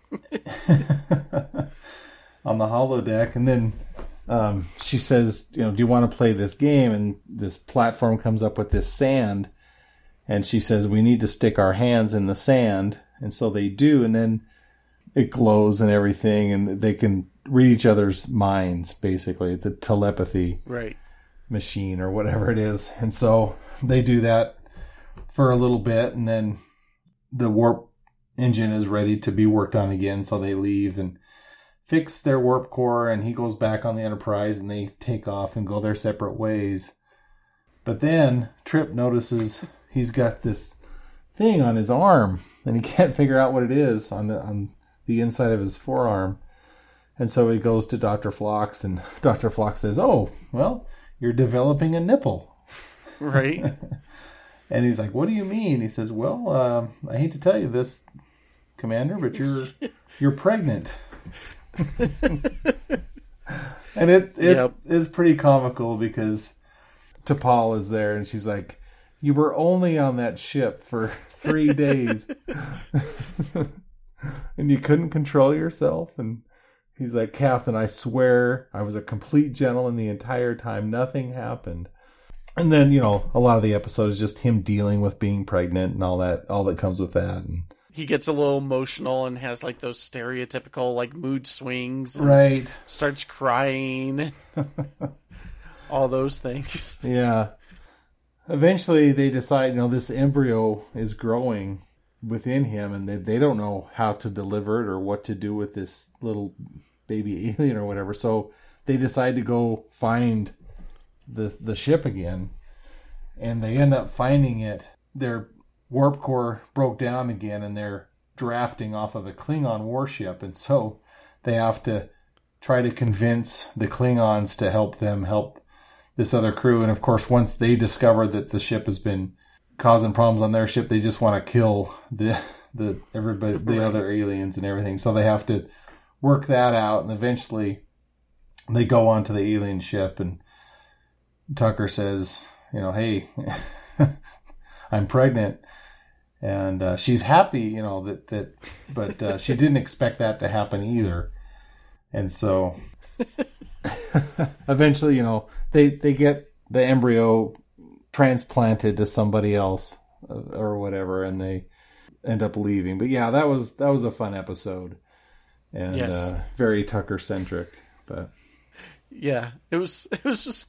on the holodeck. And then she says, do you want to play this game? And this platform comes up with this sand. And she says, we need to stick our hands in the sand. And so they do. And then it glows and everything. And they can read each other's minds, basically. The telepathy machine or whatever it is. And so they do that for a little bit. And then the warp engine is ready to be worked on again. So they leave and fix their warp core. And he goes back on the Enterprise. And they take off and go their separate ways. But then Trip notices he's got this thing on his arm, and he can't figure out what it is on the inside of his forearm. And so he goes to Dr. Phlox, and Dr. Phlox says, "Oh, well, you're developing a nipple." Right. And he's like, "What do you mean?" He says, "Well, I hate to tell you this, Commander, but you're pregnant." And it's pretty comical because T'Pol is there, and she's like, "You were only on that ship for 3 days, and you couldn't control yourself." And he's like, "Captain, I swear I was a complete gentleman the entire time. Nothing happened." And then, a lot of the episode is just him dealing with being pregnant and all that comes with that. And he gets a little emotional and has like those stereotypical mood swings. Right. Starts crying. All those things. Yeah. Eventually they decide, this embryo is growing within him, and they don't know how to deliver it or what to do with this little baby alien or whatever. So they decide to go find the ship again, and they end up finding it. Their warp core broke down again, and they're drafting off of a Klingon warship, and so they have to try to convince the Klingons to help them help this other crew. And of course, once they discover that the ship has been causing problems on their ship, they just want to kill the other aliens and everything. So they have to work that out, and eventually they go onto the alien ship, and Tucker says, "Hey, I'm pregnant." And she's happy, but she didn't expect that to happen either. And so eventually, they get the embryo transplanted to somebody else or whatever, and they end up leaving. But yeah, that was a fun episode, and yes. Very Tucker centric. But yeah, it was just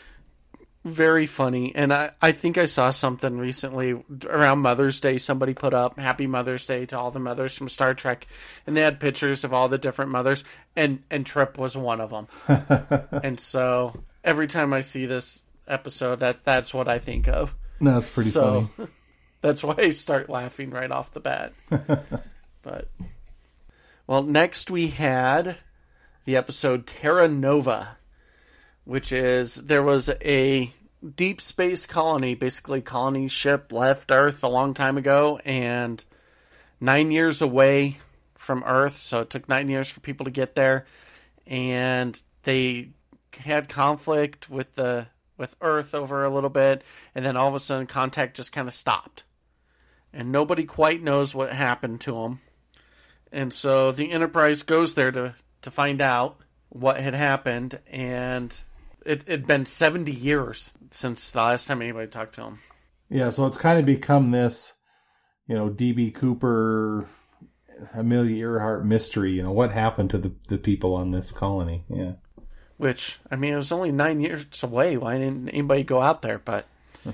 very funny. And I think I saw something recently around Mother's Day. Somebody put up Happy Mother's Day to all the mothers from Star Trek, and they had pictures of all the different mothers, and Trip was one of them. And so every time I see this episode, that's what I think of. That's pretty funny. That's why I start laughing right off the bat. But well, next we had the episode Terra Nova, which is, there was a deep space colony, basically colony ship left Earth a long time ago, and 9 years away from Earth, so it took 9 years for people to get there, and they had conflict with Earth over a little bit, and then all of a sudden contact just kind of stopped. And nobody quite knows what happened to them. And so the Enterprise goes there to find out what had happened, and it'd been 70 years since the last time anybody talked to them. Yeah, so it's kind of become this, D.B. Cooper, Amelia Earhart mystery. What happened to the people on this colony? Yeah. Which, I mean, it was only 9 years away. Why didn't anybody go out there? But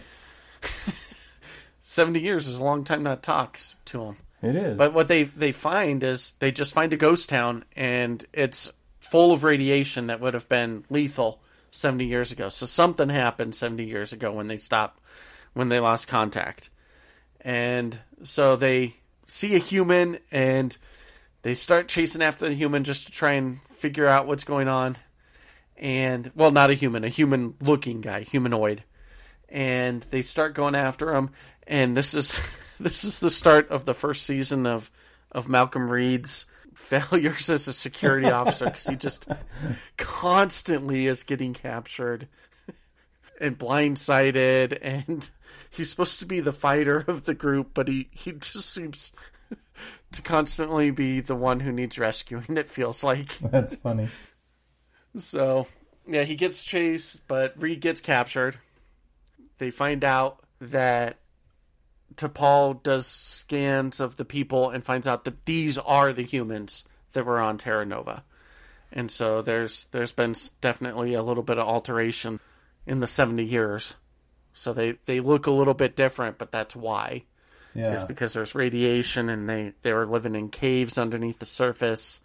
70 years is a long time not to talk to them. It is. But what they find is they just find a ghost town, and it's full of radiation that would have been lethal 70 years ago. So something happened 70 years ago when they lost contact. And so they see a human, and they start chasing after the human just to try and figure out what's going on. And, well, not a human-looking guy, humanoid. And they start going after him, and this is the start of the first season of Malcolm Reed's failures as a security officer, because he just constantly is getting captured and blindsided, and he's supposed to be the fighter of the group, but he just seems to constantly be the one who needs rescuing, it feels like. That's funny. So, yeah, he gets chased, but Reed gets captured. They find out that T'Pol does scans of the people and finds out that these are the humans that were on Terra Nova. And so there's been definitely a little bit of alteration in the 70 years. So they look a little bit different, but that's why. Yeah. It's because there's radiation, and they were living in caves underneath the surface.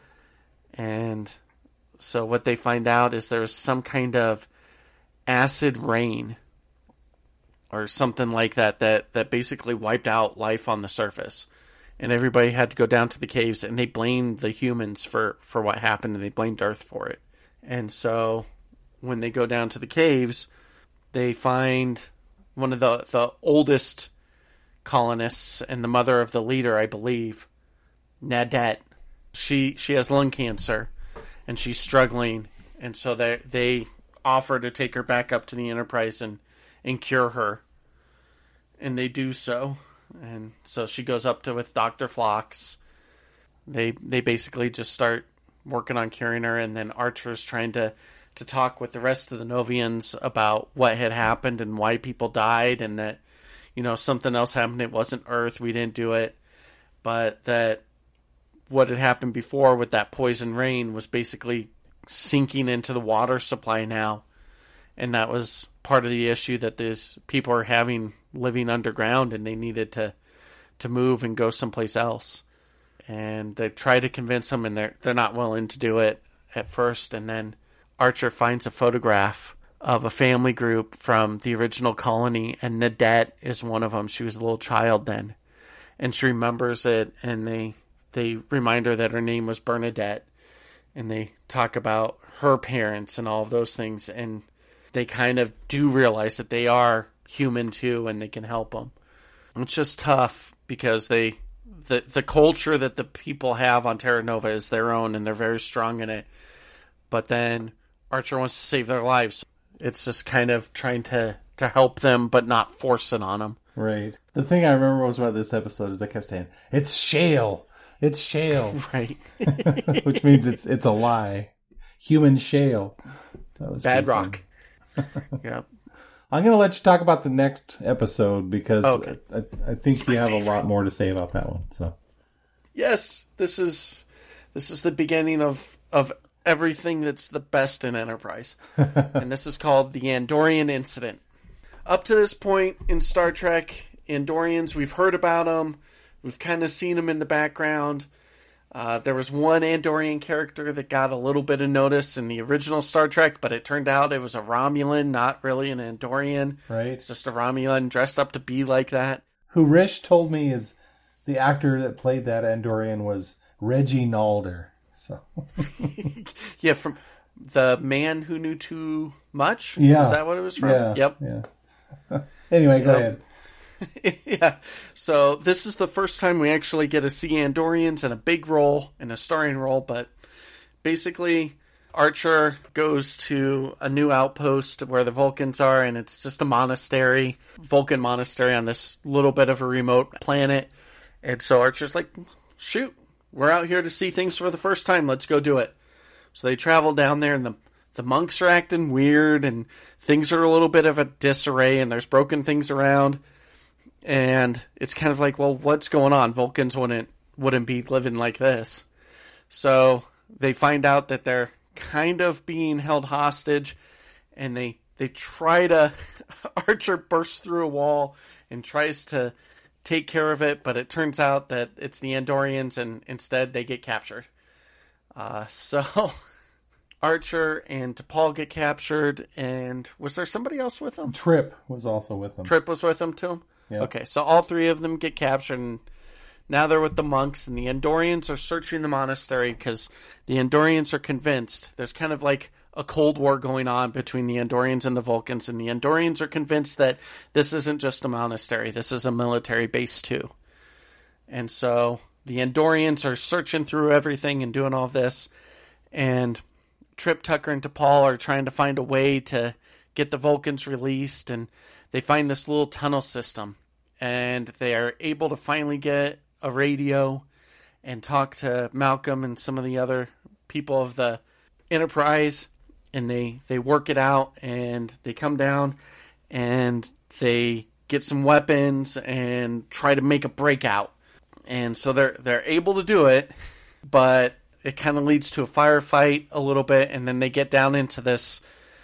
And so what they find out is there's some kind of acid rain or something like that basically wiped out life on the surface. And everybody had to go down to the caves, and they blamed the humans for what happened, and they blamed Earth for it. And so when they go down to the caves, they find one of the oldest colonists and the mother of the leader, I believe, Nadette. She has lung cancer, and she's struggling, and so they offer to take her back up to the Enterprise and cure her, and they do so. And so she goes up with Dr. Phlox. They basically just start working on curing her, and then Archer's trying to talk with the rest of the Novians about what had happened and why people died, and that, something else happened. It wasn't Earth. We didn't do it. But that what had happened before with that poison rain was basically sinking into the water supply now. And that was part of the issue that these people are having living underground, and they needed to move and go someplace else. And they try to convince them, and they're not willing to do it at first. And then Archer finds a photograph of a family group from the original colony, and Nadette is one of them. She was a little child then, and she remembers it, and they remind her that her name was Bernadette, and they talk about her parents and all of those things, and they kind of do realize that they are human too, and they can help them. It's just tough because the culture that the people have on Terra Nova is their own, and they're very strong in it. But then Archer wants to save their lives. It's just kind of trying to help them, but not force it on them. Right. The thing I remember most about this episode is they kept saying, "It's shale. It's shale." Right. Which means it's a lie. Human shale. Bad rock. Yep. I'm going to let you talk about the next episode, because okay. I think you have a lot more to say about that one. So, yes, this is the beginning of everything that's the best in Enterprise. And this is called the Andorian Incident. Up to this point in Star Trek, Andorians, we've heard about them. We've kind of seen them in the background. There was one Andorian character that got a little bit of notice in the original Star Trek, but it turned out it was a Romulan, not really an Andorian. Right. It's just a Romulan dressed up to be like that. Who Rish told me is the actor that played that Andorian was Reggie Nalder. So Yeah, from The Man Who Knew Too Much? Yeah. Is that what it was from? yeah, Yep. yeah. Anyway, go Yep. ahead. Yeah. So this is the first time we actually get to see Andorians in a big role, in a starring role, but basically Archer goes to a new outpost where the Vulcans are, and it's just a monastery, Vulcan monastery on this little bit of a remote planet. And so Archer's like, shoot, we're out here to see things for the first time. Let's go do it. So they travel down there, and the monks are acting weird, and things are a little bit of a disarray, and there's broken things around. And it's kind of like, well, what's going on? Vulcans wouldn't be living like this. So they find out that they're kind of being held hostage, and they try to Archer bursts through a wall and tries to take care of it, but it turns out that it's the Andorians, and instead they get captured. So Archer and T'Pol get captured, and was there somebody else with them? Trip was also with them. Trip was with them too? Yeah. Okay, so all three of them get captured, and now they're with the monks, and the Andorians are searching the monastery because the Andorians are convinced there's kind of like a Cold War going on between the Andorians and the Vulcans, and the Andorians are convinced that this isn't just a monastery, this is a military base too. And so the Andorians are searching through everything and doing all this, and Trip, Tucker, and T'Pol are trying to find a way to get the Vulcans released, and they find this little tunnel system, and they are able to finally get a radio and talk to Malcolm and some of the other people of the Enterprise, and they work it out, and they come down, and they get some weapons and try to make a breakout. And so they're able to do it, but it kind of leads to a firefight a little bit, and then they get down into this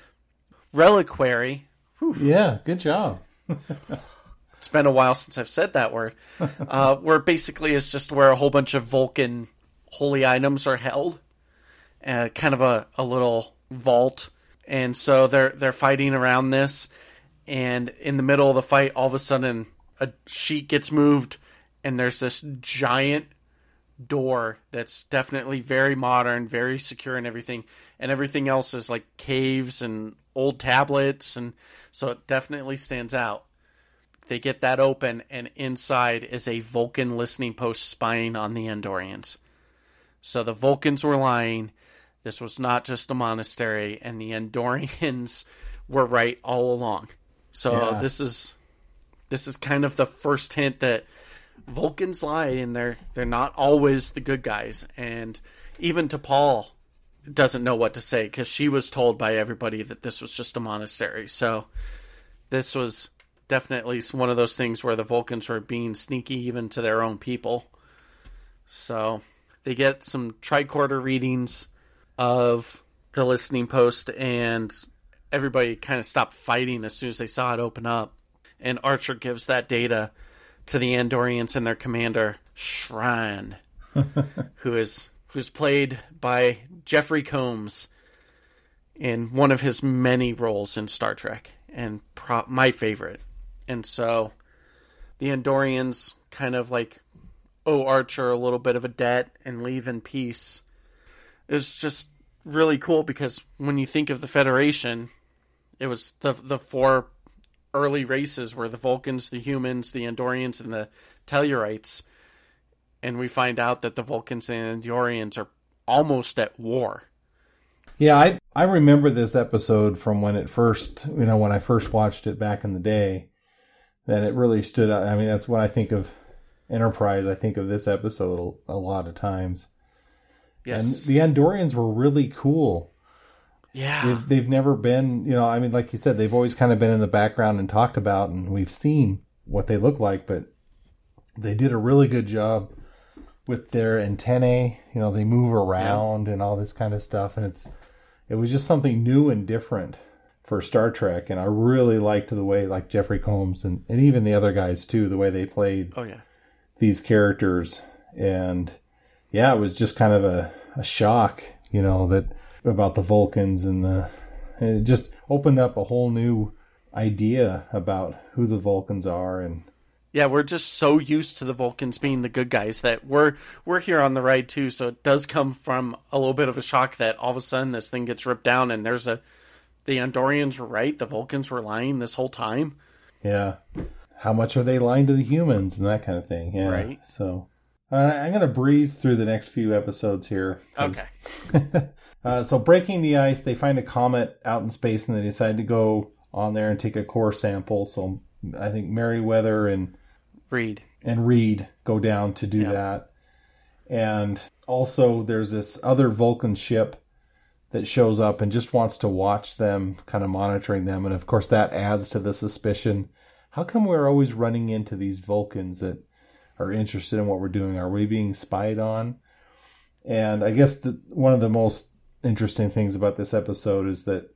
reliquary. Yeah, good job. It's been a while since I've said that word. Where basically it's just where a whole bunch of Vulcan holy items are held. Kind of a little vault. And so they're fighting around this. And in the middle of the fight, all of a sudden a sheet gets moved, and there's this giant door that's definitely very modern, very secure and everything. And everything else is like caves and old tablets. And so it definitely stands out. They get that open, and inside is a Vulcan listening post spying on the Andorians. So the Vulcans were lying. This was not just a monastery, and the Andorians were right all along. So Yeah. this is kind of the first hint that Vulcans lie, and they're not always the good guys. And even T'Pol doesn't know what to say, because she was told by everybody that this was just a monastery. So this was definitely one of those things where the Vulcans were being sneaky even to their own people. So they get some tricorder readings of the listening post, and everybody kind of stopped fighting as soon as they saw it open up. And Archer gives that data to the Andorians and their commander, Shrine, who's played by Jeffrey Combs in one of his many roles in Star Trek, and my favorite. And so the Andorians kind of like owe Archer a little bit of a debt and leave in peace. It's just really cool, because when you think of the Federation, it was the four early races were the Vulcans, the humans, the Andorians, and the Tellurites. And we find out that the Vulcans and the Andorians are almost at war. Yeah, I remember this episode from when it first, when I first watched it back in the day, that it really stood out. I mean, that's when I think of Enterprise. I think of this episode a lot of times. Yes. And the Andorians were really cool. Yeah. They've never been, like you said, they've always kind of been in the background and talked about, and we've seen what they look like, but they did a really good job with their antennae. They move around and all this kind of stuff, and it was just something new and different for Star Trek, and I really liked the way, like Jeffrey Combs and even the other guys too, the way they played these characters. And yeah, it was just kind of a shock, that about the Vulcans, and it just opened up a whole new idea about who the Vulcans are, and Yeah, we're just so used to the Vulcans being the good guys that we're here on the ride too. So it does come from a little bit of a shock that all of a sudden this thing gets ripped down and the Andorians were right, the Vulcans were lying this whole time. Yeah. How much are they lying to the humans and that kind of thing? Yeah. Right. So I'm going to breeze through the next few episodes here. Okay. So breaking the ice, they find a comet out in space and they decide to go on there and take a core sample. So I think Merryweather and Reed go down to do that. And also there's this other Vulcan ship that shows up and just wants to watch them, kind of monitoring them. And of course that adds to the suspicion. How come we're always running into these Vulcans that are interested in what we're doing? Are we being spied on? And I guess one of the most interesting things about this episode is that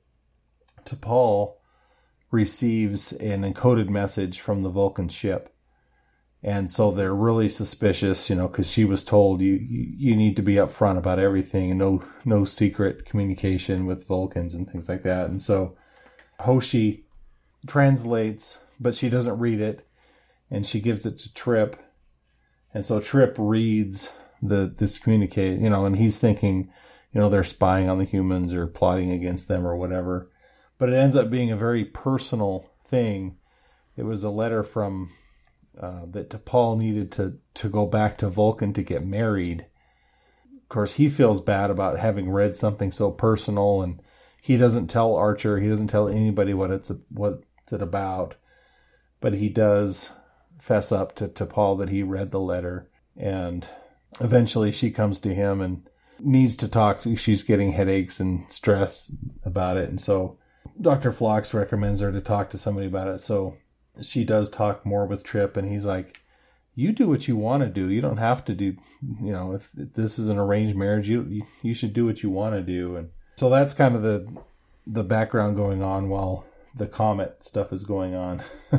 T'Pol receives an encoded message from the Vulcan ship. And so they're really suspicious, because she was told you need to be upfront about everything and no secret communication with Vulcans and things like that. And so Hoshi translates, but she doesn't read it, and she gives it to Trip. And so Trip reads this communicate, and he's thinking, they're spying on the humans or plotting against them or whatever. But it ends up being a very personal thing. It was a letter from that T'Pol needed to go back to Vulcan to get married. Of course, he feels bad about having read something so personal, and he doesn't tell Archer. He doesn't tell anybody what it's about. But he does fess up to T'Pol that he read the letter, and eventually she comes to him and needs to talk. She's getting headaches and stress about it, and so Dr. Phlox recommends her to talk to somebody about it. So she does talk more with Trip, and he's like, you do what you want to do. You don't have to do, if this is an arranged marriage, you should do what you want to do. And so that's kind of the background going on while the comet stuff is going on.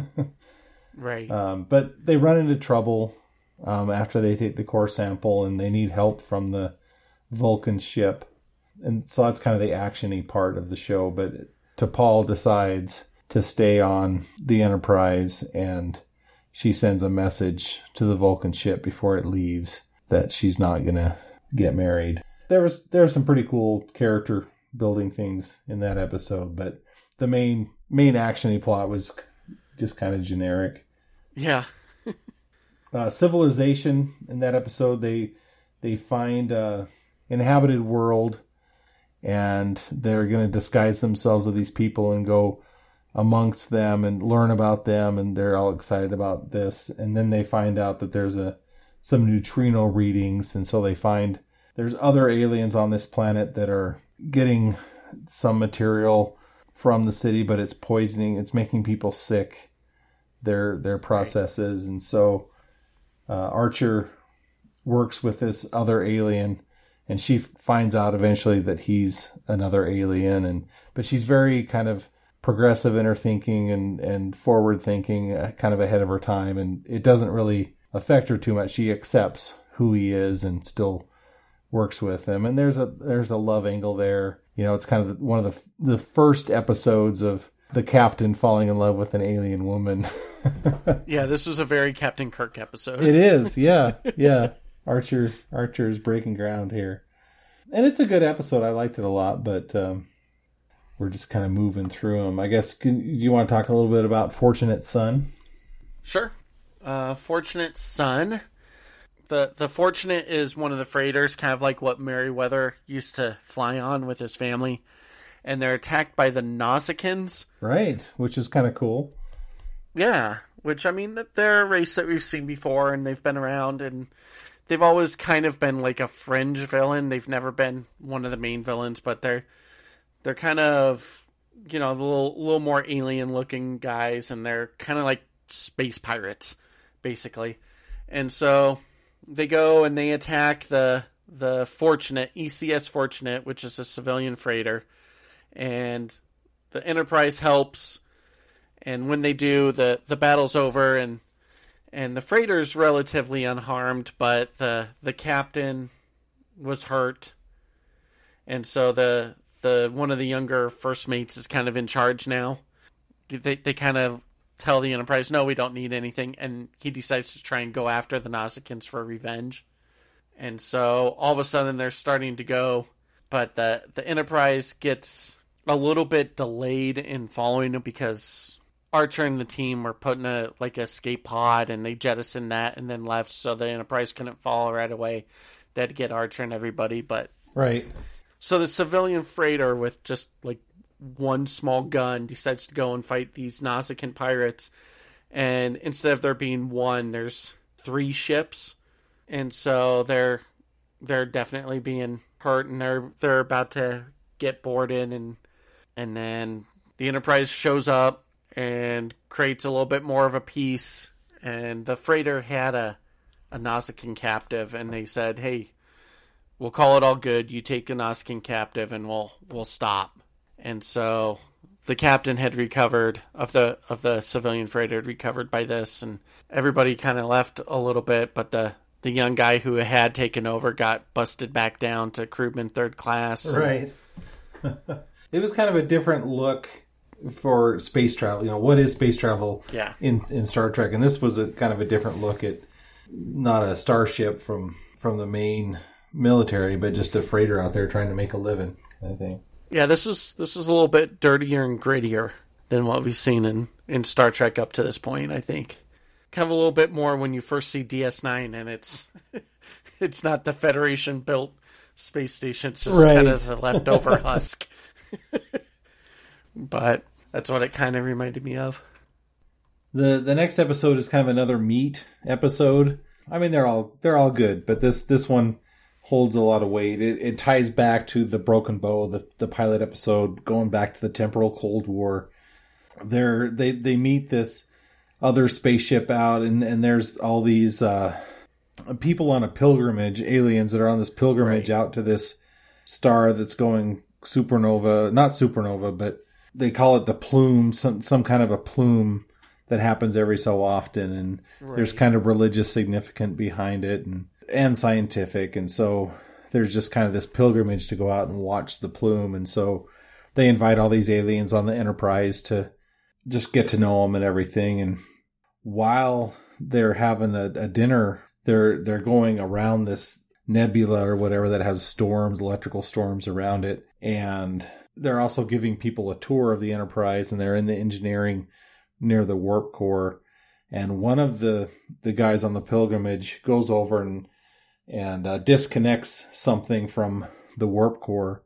Right. But they run into trouble after they take the core sample, and they need help from the Vulcan ship. And so that's kind of the action-y part of the show. But T'Pol decides to stay on the Enterprise, and she sends a message to the Vulcan ship before it leaves that she's not going to get married. There were some pretty cool character building things in that episode, but the main action-y plot was just kind of generic. Yeah. Civilization in that episode, they find a inhabited world, and they're going to disguise themselves as these people and go amongst them and learn about them, and they're all excited about this. And then they find out that there's some neutrino readings, and so they find there's other aliens on this planet that are getting some material from the city, but it's poisoning, it's making people sick, their processes. And so Archer works with this other alien, and she finds out eventually that he's another alien, but she's very kind of progressive in her thinking and forward thinking, kind of ahead of her time, and it doesn't really affect her too much. She accepts who he is and still works with him, and there's a love angle there. It's kind of one of the first episodes of the captain falling in love with an alien woman. Yeah, this was a very Captain Kirk episode. It is, yeah. Archer is breaking ground here, and it's a good episode. I liked it a lot, but we're just kind of moving through them. I guess, do you want to talk a little bit about Fortunate Son? Sure. Fortunate Son. The Fortunate is one of the freighters, kind of like what Merryweather used to fly on with his family. And they're attacked by the Nausicaans. Right, which is kind of cool. Yeah, which, I mean, they're a race that we've seen before, and they've been around, and they've always kind of been like a fringe villain. They've never been one of the main villains, but they're kind of, the little more alien-looking guys, and they're kind of like space pirates, basically. And so they go and they attack the Fortunate, ECS Fortunate, which is a civilian freighter, and the Enterprise helps. And when they do, the battle's over, and the freighter's relatively unharmed, but the captain was hurt, and so the one of the younger first mates is kind of in charge now. They kind of tell the Enterprise, no, we don't need anything. And he decides to try and go after the Nausicaans for revenge. And so all of a sudden they're starting to go, but the Enterprise gets a little bit delayed in following him because Archer and the team were putting a escape pod, and they jettisoned that and then left, so the Enterprise couldn't follow right away. They had to get Archer and everybody, but Right. so the civilian freighter with just one small gun decides to go and fight these Nausicaan pirates, and instead of there being one, there's 3 ships, and so they're definitely being hurt, and they're about to get boarded, and then the Enterprise shows up and creates a little bit more of a peace, and the freighter had a Nausicaan captive, and they said, hey, we'll call it all good, you take the Nausicaan captive and we'll stop. And so the captain had recovered of the civilian freighter had recovered by this, and everybody kind of left a little bit, but the young guy who had taken over got busted back down to crewman 3rd class. Right. It was kind of a different look for space travel. What is space travel in Star Trek? And this was a kind of a different look at not a starship from the main military, but just a freighter out there trying to make a living kind of thing. Yeah, this is a little bit dirtier and grittier than what we've seen in Star Trek up to this point, I think. Kind of a little bit more when you first see DS9, and it's not the Federation-built space station. It's just kind of the leftover husk. But that's what it kind of reminded me of. The next episode is kind of another meat episode. I mean, they're all good, but this one holds a lot of weight. It ties back to the Broken Bow, the pilot episode, going back to the temporal Cold War. They meet this other spaceship out, and there's all these people on a pilgrimage, aliens that are on this pilgrimage out to this star that's going supernova, not supernova, but they call it the plume, some kind of a plume that happens every so often, and there's kind of religious significance behind it, and scientific, and so there's just kind of this pilgrimage to go out and watch the plume, and so they invite all these aliens on the Enterprise to just get to know them and everything, and while they're having a dinner, they're going around this nebula or whatever that has storms, electrical storms around it, and they're also giving people a tour of the Enterprise, and they're in the engineering near the warp core, and one of the guys on the pilgrimage goes over and disconnects something from the warp core,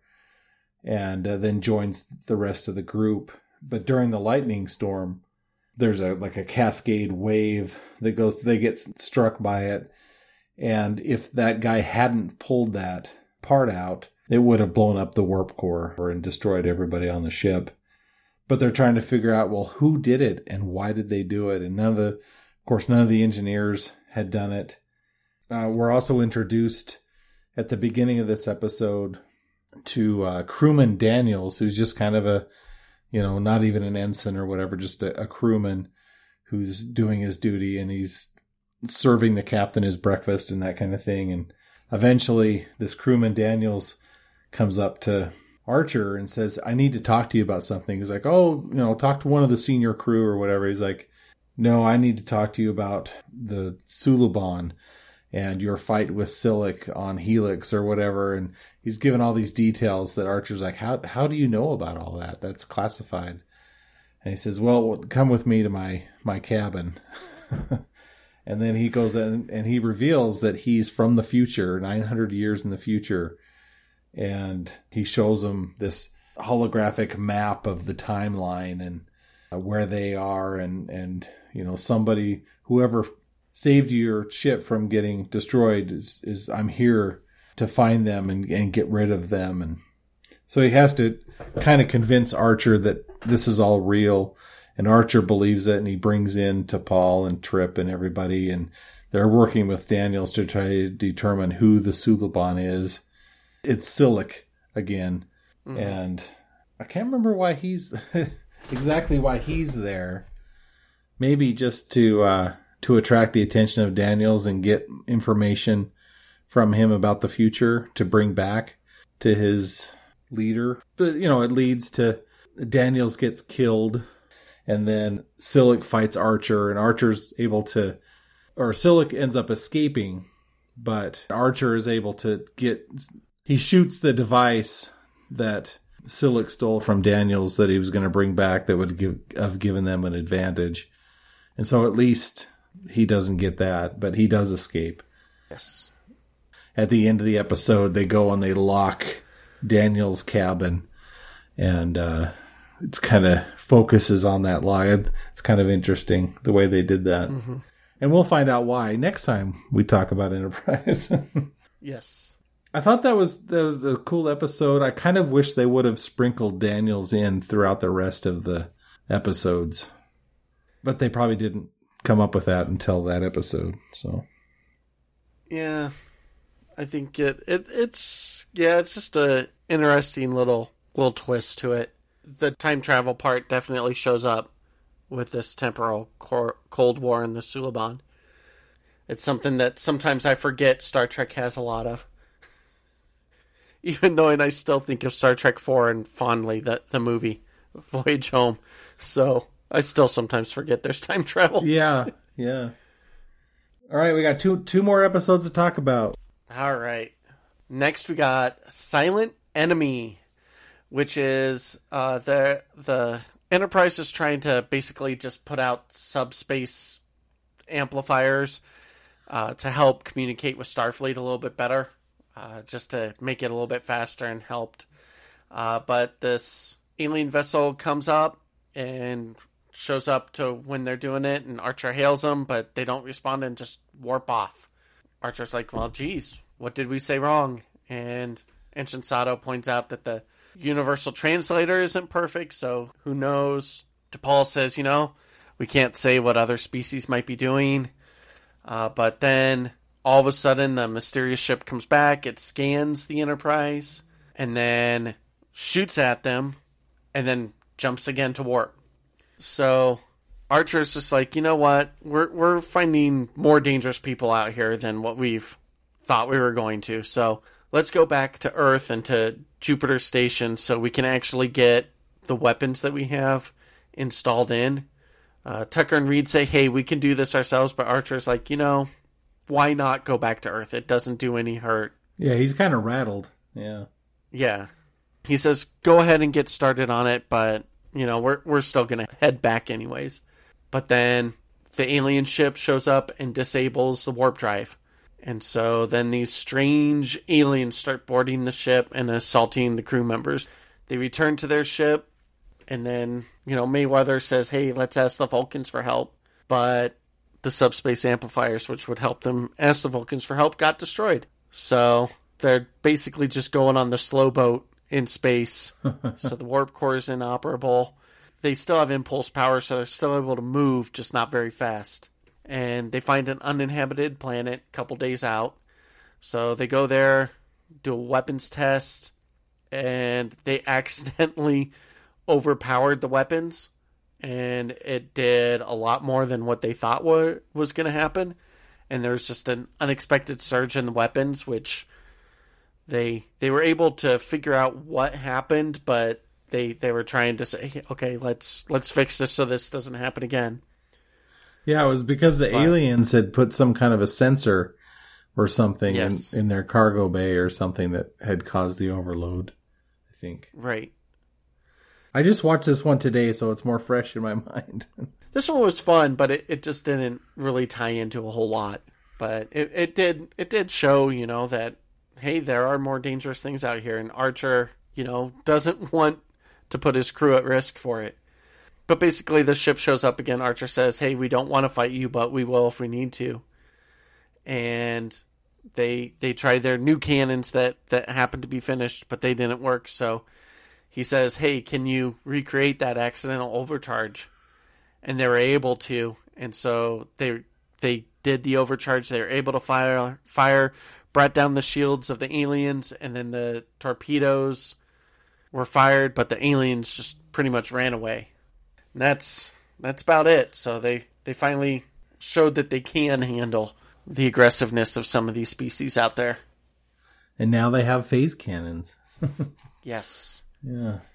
and then joins the rest of the group. But during the lightning storm, there's a cascade wave that goes. They get struck by it, and if that guy hadn't pulled that part out, it would have blown up the warp core and destroyed everybody on the ship. But they're trying to figure out, well, who did it and why did they do it? And none of the engineers had done it. We're also introduced at the beginning of this episode to crewman Daniels, who's just kind of a, not even an ensign or whatever, just a crewman who's doing his duty, and he's serving the captain his breakfast and that kind of thing. And eventually this crewman Daniels comes up to Archer and says, I need to talk to you about something. He's like, talk to one of the senior crew or whatever. He's like, no, I need to talk to you about the Suliban and your fight with Silic on Helix or whatever. And he's given all these details that Archer's like, how do you know about all that? That's classified. And he says, well, come with me to my cabin. And then he goes in and he reveals that he's from the future, 900 years in the future. And he shows them this holographic map of the timeline and where they are. And somebody, whoever saved your ship from getting destroyed is I'm here to find them and get rid of them. And so he has to kind of convince Archer that this is all real. And Archer believes it, and he brings in T'Pol and Trip and everybody. And they're working with Daniels to try to determine who the Suliban is. It's Silic again. Mm-hmm. And I can't remember why he's exactly why he's there. Maybe just to attract the attention of Daniels and get information from him about the future to bring back to his leader. But, it leads to Daniels gets killed. And then Silik fights Archer, and Archer's able to, or Silik ends up escaping, but Archer is able to he shoots the device that Silik stole from Daniels that he was going to bring back that would have given them an advantage. And so at least he doesn't get that, but he does escape. Yes. At the end of the episode, they go and they lock Daniels' cabin, and it's kind of focuses on that lie. It's kind of interesting the way they did that. Mm-hmm. And we'll find out why next time we talk about Enterprise. Yes. I thought that was a cool episode. I kind of wish they would have sprinkled Daniels in throughout the rest of the episodes. But they probably didn't come up with that until that episode. So, yeah. I think it's just a interesting little twist to it. The time travel part definitely shows up with this temporal Cold War and the Suliban. It's something that sometimes I forget Star Trek has a lot of. Even though, and I still think of Star Trek 4 and fondly, the movie Voyage Home. So I still sometimes forget there's time travel. Yeah. All right, we got two more episodes to talk about. All right. Next we got Silent Enemy, which is the Enterprise is trying to basically just put out subspace amplifiers to help communicate with Starfleet a little bit better. Just to make it a little bit faster and helped. But this alien vessel comes up and shows up to when they're doing it, and Archer hails them, but they don't respond and just warp off. Archer's like, well, geez, what did we say wrong? And Ensign Sato points out that the universal translator isn't perfect, so who knows? T'Pol says, we can't say what other species might be doing. But then all of a sudden, the mysterious ship comes back, it scans the Enterprise, and then shoots at them, and then jumps again to warp. So Archer's just like, you know what? We're finding more dangerous people out here than what we've thought we were going to. So let's go back to Earth and to Jupiter Station so we can actually get the weapons that we have installed in. Tucker and Reed say, hey, we can do this ourselves, but Archer's like, why not go back to Earth? It doesn't do any hurt. Yeah, he's kind of rattled. Yeah. Yeah. He says, go ahead and get started on it, but, we're still going to head back anyways. But then the alien ship shows up and disables the warp drive. And so then these strange aliens start boarding the ship and assaulting the crew members. They return to their ship, and then, Mayweather says, hey, let's ask the Vulcans for help. But the subspace amplifiers, which would help them ask the Vulcans for help, got destroyed. So they're basically just going on the slow boat in space. So the warp core is inoperable. They still have impulse power, so they're still able to move, just not very fast. And they find an uninhabited planet a couple days out. So they go there, do a weapons test, and they accidentally overpowered the weapons. And it did a lot more than what they thought was going to happen. And there's just an unexpected surge in the weapons, which they were able to figure out what happened, but they were trying to say, okay, let's fix this so this doesn't happen again. Yeah, it was because the aliens had put some kind of a sensor or something in their cargo bay or something that had caused the overload, I think. Right. I just watched this one today, so it's more fresh in my mind. This one was fun, but it just didn't really tie into a whole lot. But it did show, that, hey, there are more dangerous things out here, and Archer, doesn't want to put his crew at risk for it. But basically, the ship shows up again. Archer says, hey, we don't want to fight you, but we will if we need to. And they tried their new cannons that happened to be finished, but they didn't work, so he says, hey, can you recreate that accidental overcharge? And they were able to. And so they did the overcharge. They were able to fire, brought down the shields of the aliens, and then the torpedoes were fired, but the aliens just pretty much ran away. And that's about it. So they finally showed that they can handle the aggressiveness of some of these species out there. And now they have phase cannons. Yes. Yeah.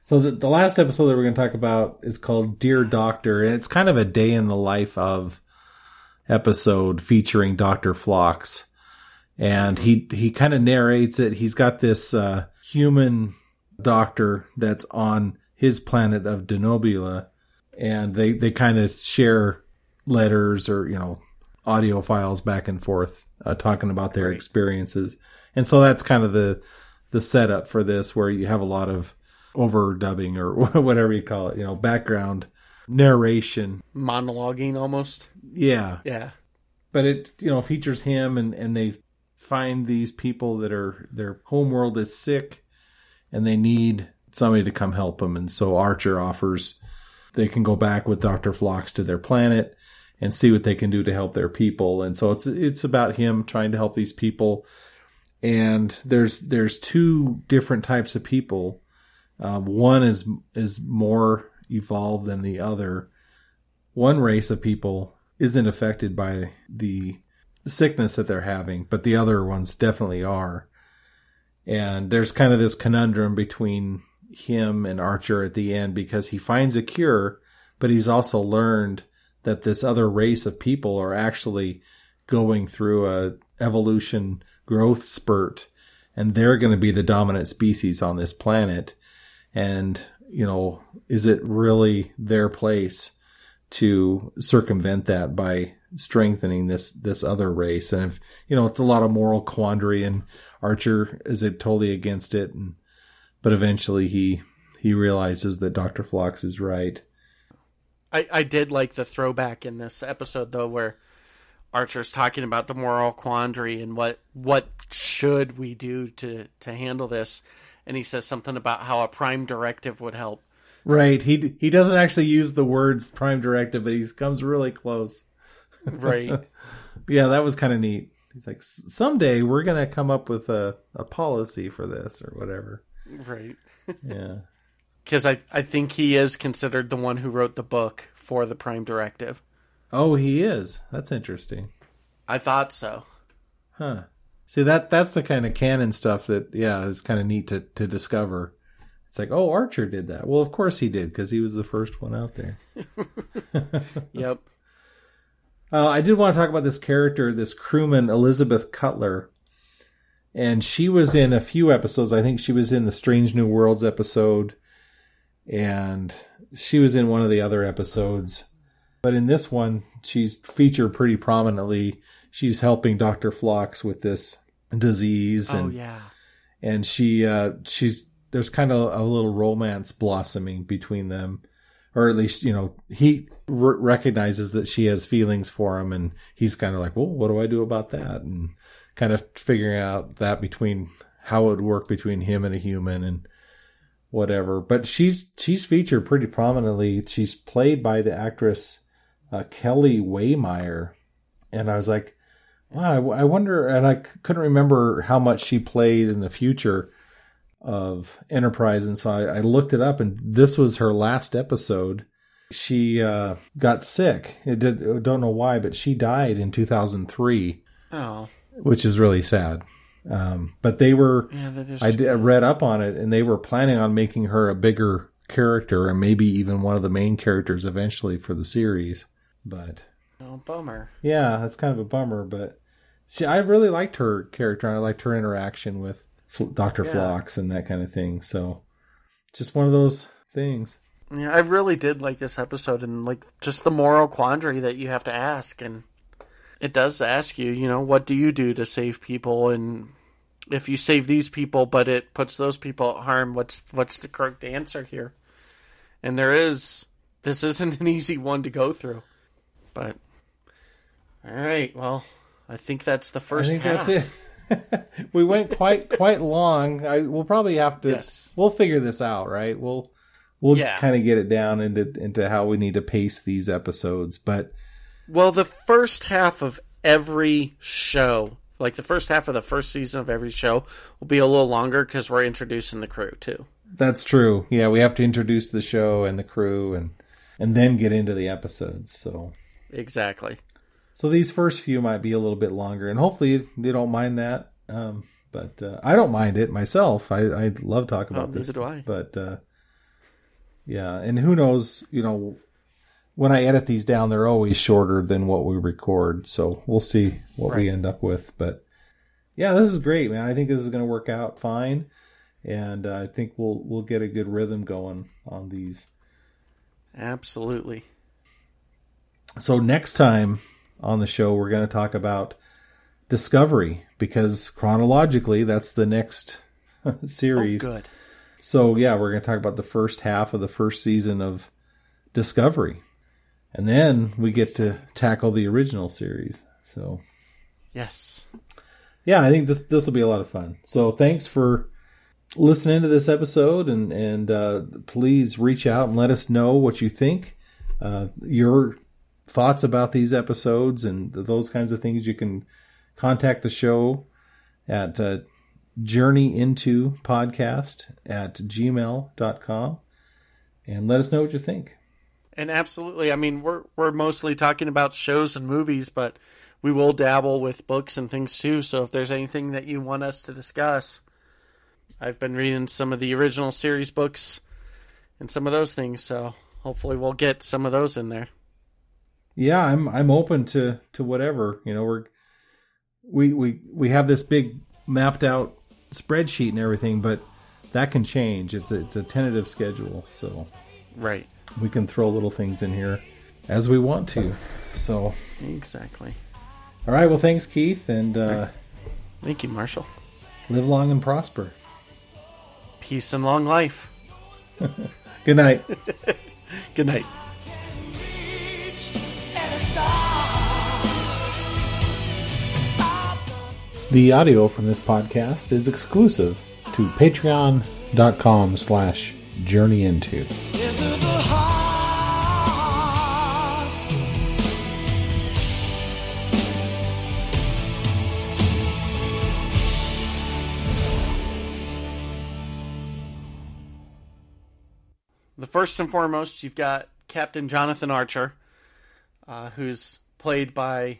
So the last episode that we're going to talk about is called Dear Doctor, and it's kind of a day in the life of episode featuring Dr. Phlox. And he kind of narrates it. He's got this human doctor that's on his planet of Denobula, and they kind of share letters or, audio files back and forth talking about their experiences. And so that's kind of the setup for this, where you have a lot of overdubbing or whatever you call it, background narration. Monologuing almost. Yeah. Yeah. But it, features him and they find these people that their homeworld is sick and they need somebody to come help them. And so Archer offers they can go back with Dr. Phlox to their planet and see what they can do to help their people. And so it's about him trying to help these people. And there's two different types of people. One is more evolved than the other. One race of people isn't affected by the sickness that they're having, but the other ones definitely are. And there's kind of this conundrum between him and Archer at the end, because he finds a cure, but he's also learned that this other race of people are actually going through a evolution growth spurt, and they're going to be the dominant species on this planet. And, is it really their place to circumvent that by strengthening this other race? And if, it's a lot of moral quandary, and Archer is totally against it. But eventually he realizes that Dr. Phlox is right. I did like the throwback in this episode, though, where Archer's talking about the moral quandary and what should we do to handle this. And he says something about how a prime directive would help. Right. He doesn't actually use the words prime directive, but he comes really close. Right. Yeah, that was kind of neat. He's like, someday we're going to come up with a policy for this or whatever. Right. Yeah. Because I think he is considered the one who wrote the book for the prime directive. Oh, he is? That's interesting. I thought so. Huh. See, that's the kind of canon stuff that, is kind of neat to discover. It's like, oh, Archer did that. Well, of course he did, because he was the first one out there. Yep. I did want to talk about this character, this crewman, Elizabeth Cutler. And she was in a few episodes. I think she was in the Strange New Worlds episode. And she was in one of the other episodes. But in this one, she's featured pretty prominently. She's helping Dr. Phlox with this disease. And, yeah. And she's there's kind of a little romance blossoming between them. Or at least, he recognizes that she has feelings for him. And he's kind of like, well, what do I do about that? And kind of figuring out that between how it would work between him and a human and whatever. But she's featured pretty prominently. She's played by the actress Kelly Waymeyer. And I was like, wow, I wonder, and I couldn't remember how much she played in the future of Enterprise. And so I looked it up, and this was her last episode. She got sick. I don't know why, but she died in 2003. Oh. Which is really sad. But they were, I read up on it, and they were planning on making her a bigger character and maybe even one of the main characters eventually for the series. But oh, bummer. Yeah, that's kind of a bummer. But I really liked her character. I liked her interaction with Dr. Phlox and that kind of thing. So just one of those things. Yeah, I really did like this episode, and like just the moral quandary that you have to ask. And it does ask you, what do you do to save people? And if you save these people, but it puts those people at harm, what's the correct answer here? And this isn't an easy one to go through. But, all right, well, I think that's the first half. That's it. We went quite long. We'll probably have to, we'll figure this out, right? We'll kind of get it down into how we need to pace these episodes. But, well, the first half of every show, like the first half of the first season of every show, will be a little longer because we're introducing the crew, too. That's true. Yeah, we have to introduce the show and the crew and then get into the episodes. So exactly. So these first few might be a little bit longer, and hopefully you don't mind that. But I don't mind it myself. I love talking about this. Neither do I. But Yeah, and who knows, when I edit these down, they're always shorter than what we record, so we'll see what we end up with. But yeah, this is great, man. I think this is going to work out fine, and I think we'll get a good rhythm going on these. Absolutely. So next time on the show, we're going to talk about Discovery, because chronologically, that's the next series. Oh, good. So yeah, we're going to talk about the first half of the first season of Discovery. And then we get to tackle the original series. So Yes. yeah, I think this will be a lot of fun. So thanks for listening to this episode, and please reach out and let us know what you think. Your thoughts about these episodes and those kinds of things. You can contact the show at journeyintopodcast@gmail.com and let us know what you think. And absolutely, I mean, we're mostly talking about shows and movies, but we will dabble with books and things too. So if there's anything that you want us to discuss, I've been reading some of the original series books and some of those things. So hopefully we'll get some of those in there. Yeah, I'm open to whatever. We have this big mapped out spreadsheet and everything, but that can change. It's a tentative schedule, so Right. we can throw little things in here as we want to. So Exactly. all right, well, thanks, Keith, and Thank you, Marshall. live long and prosper. Peace and long life. Good night. Good night. The audio from this podcast is exclusive to patreon.com/journeyinto. Into the heart. The first and foremost, you've got Captain Jonathan Archer, who's played by...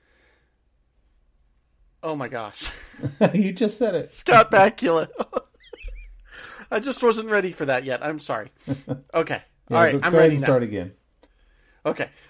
Oh my gosh. You just said it. Scott Bakula. I just wasn't ready for that yet. I'm sorry. Okay. Yeah, All right. go I'm ahead ready and now. start again. Okay.